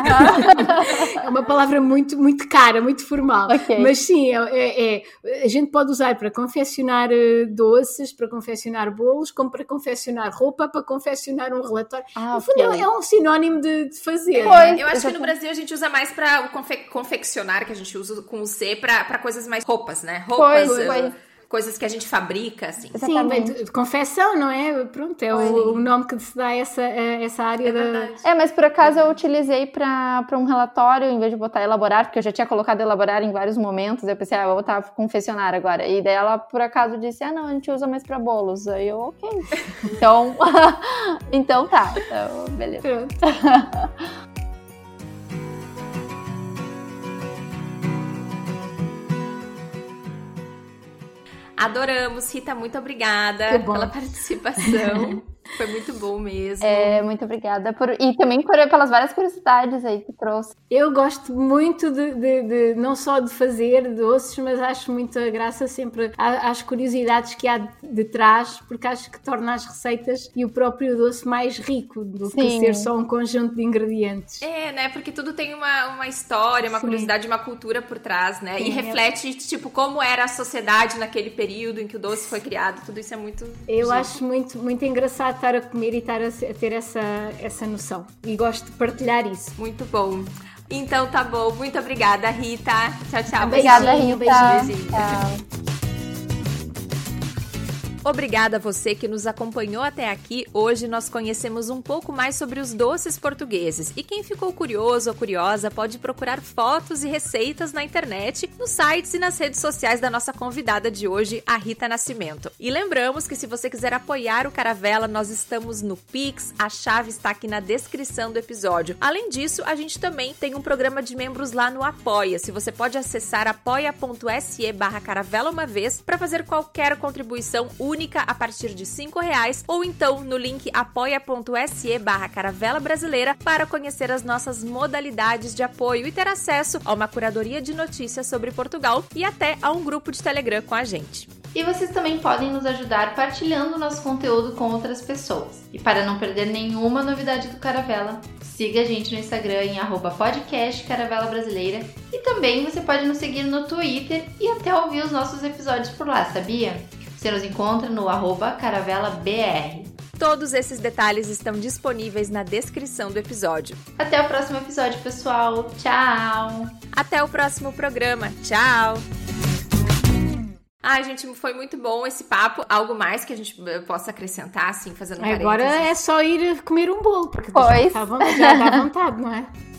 É uma palavra muito, muito cara, muito formal. Okay. Mas sim, a gente pode usar para confeccionar doces, para confeccionar bolos, como para confeccionar roupa, para confeccionar um relatório. No fundo é um sinónimo de fazer. Eu acho que no Brasil a gente usa mais para o confeccionar, que a gente usa com o C, para coisas mais roupas, né? Roupas... Coisas que a gente fabrica, assim. Sim, de confecção, não é? Pronto, é o nome que se dá a essa área da... mas por acaso eu utilizei para um relatório, em vez de botar elaborar, porque eu já tinha colocado elaborar em vários momentos, eu pensei, vou botar confeccionar agora. E daí ela, por acaso, disse, não, a gente usa mais para bolos. Aí eu, ok. Então tá. Então, beleza. Pronto. Adoramos, Rita, muito obrigada pela participação. Foi muito bom mesmo. Muito obrigada. E também pelas várias curiosidades aí que trouxe. Eu gosto muito de não só de fazer doces, mas acho muita graça sempre às curiosidades que há de trás, porque acho que torna as receitas e o próprio doce mais rico do que ser só um conjunto de ingredientes. Né? Porque tudo tem uma história, uma curiosidade, uma cultura por trás, né? Sim, e reflete, como era a sociedade naquele período em que o doce foi criado. Tudo isso é muito... Eu acho muito, muito engraçado estar a comer e estar a ter essa noção. E gosto de partilhar isso. Muito bom. Então tá bom. Muito obrigada, Rita. Tchau. Obrigada, Rita. Beijinho. Tchau. Obrigada a você que nos acompanhou até aqui. Hoje nós conhecemos um pouco mais sobre os doces portugueses. E quem ficou curioso ou curiosa pode procurar fotos e receitas na internet, nos sites e nas redes sociais da nossa convidada de hoje, a Rita Nascimento. E lembramos que se você quiser apoiar o Caravela, nós estamos no Pix, a chave está aqui na descrição do episódio. Além disso, a gente também tem um programa de membros lá no Apoia-se. Você pode acessar apoia.se/caravela uma vez para fazer qualquer contribuição única a partir de R$5 ou então no link apoia.se/caravela brasileira para conhecer as nossas modalidades de apoio e ter acesso a uma curadoria de notícias sobre Portugal e até a um grupo de Telegram com a gente. E vocês também podem nos ajudar partilhando nosso conteúdo com outras pessoas. E para não perder nenhuma novidade do Caravela, siga a gente no Instagram em @podcastcaravelabrasileira e também você pode nos seguir no Twitter e até ouvir os nossos episódios por lá, sabia? Você nos encontra no @caravelabr. Todos esses detalhes estão disponíveis na descrição do episódio. Até o próximo episódio, pessoal. Tchau! Até o próximo programa. Tchau! Ai, gente, foi muito bom esse papo. Algo mais que a gente possa acrescentar, assim, fazendo parênteses? Agora é só ir comer um bolo, porque já dá vontade, não é?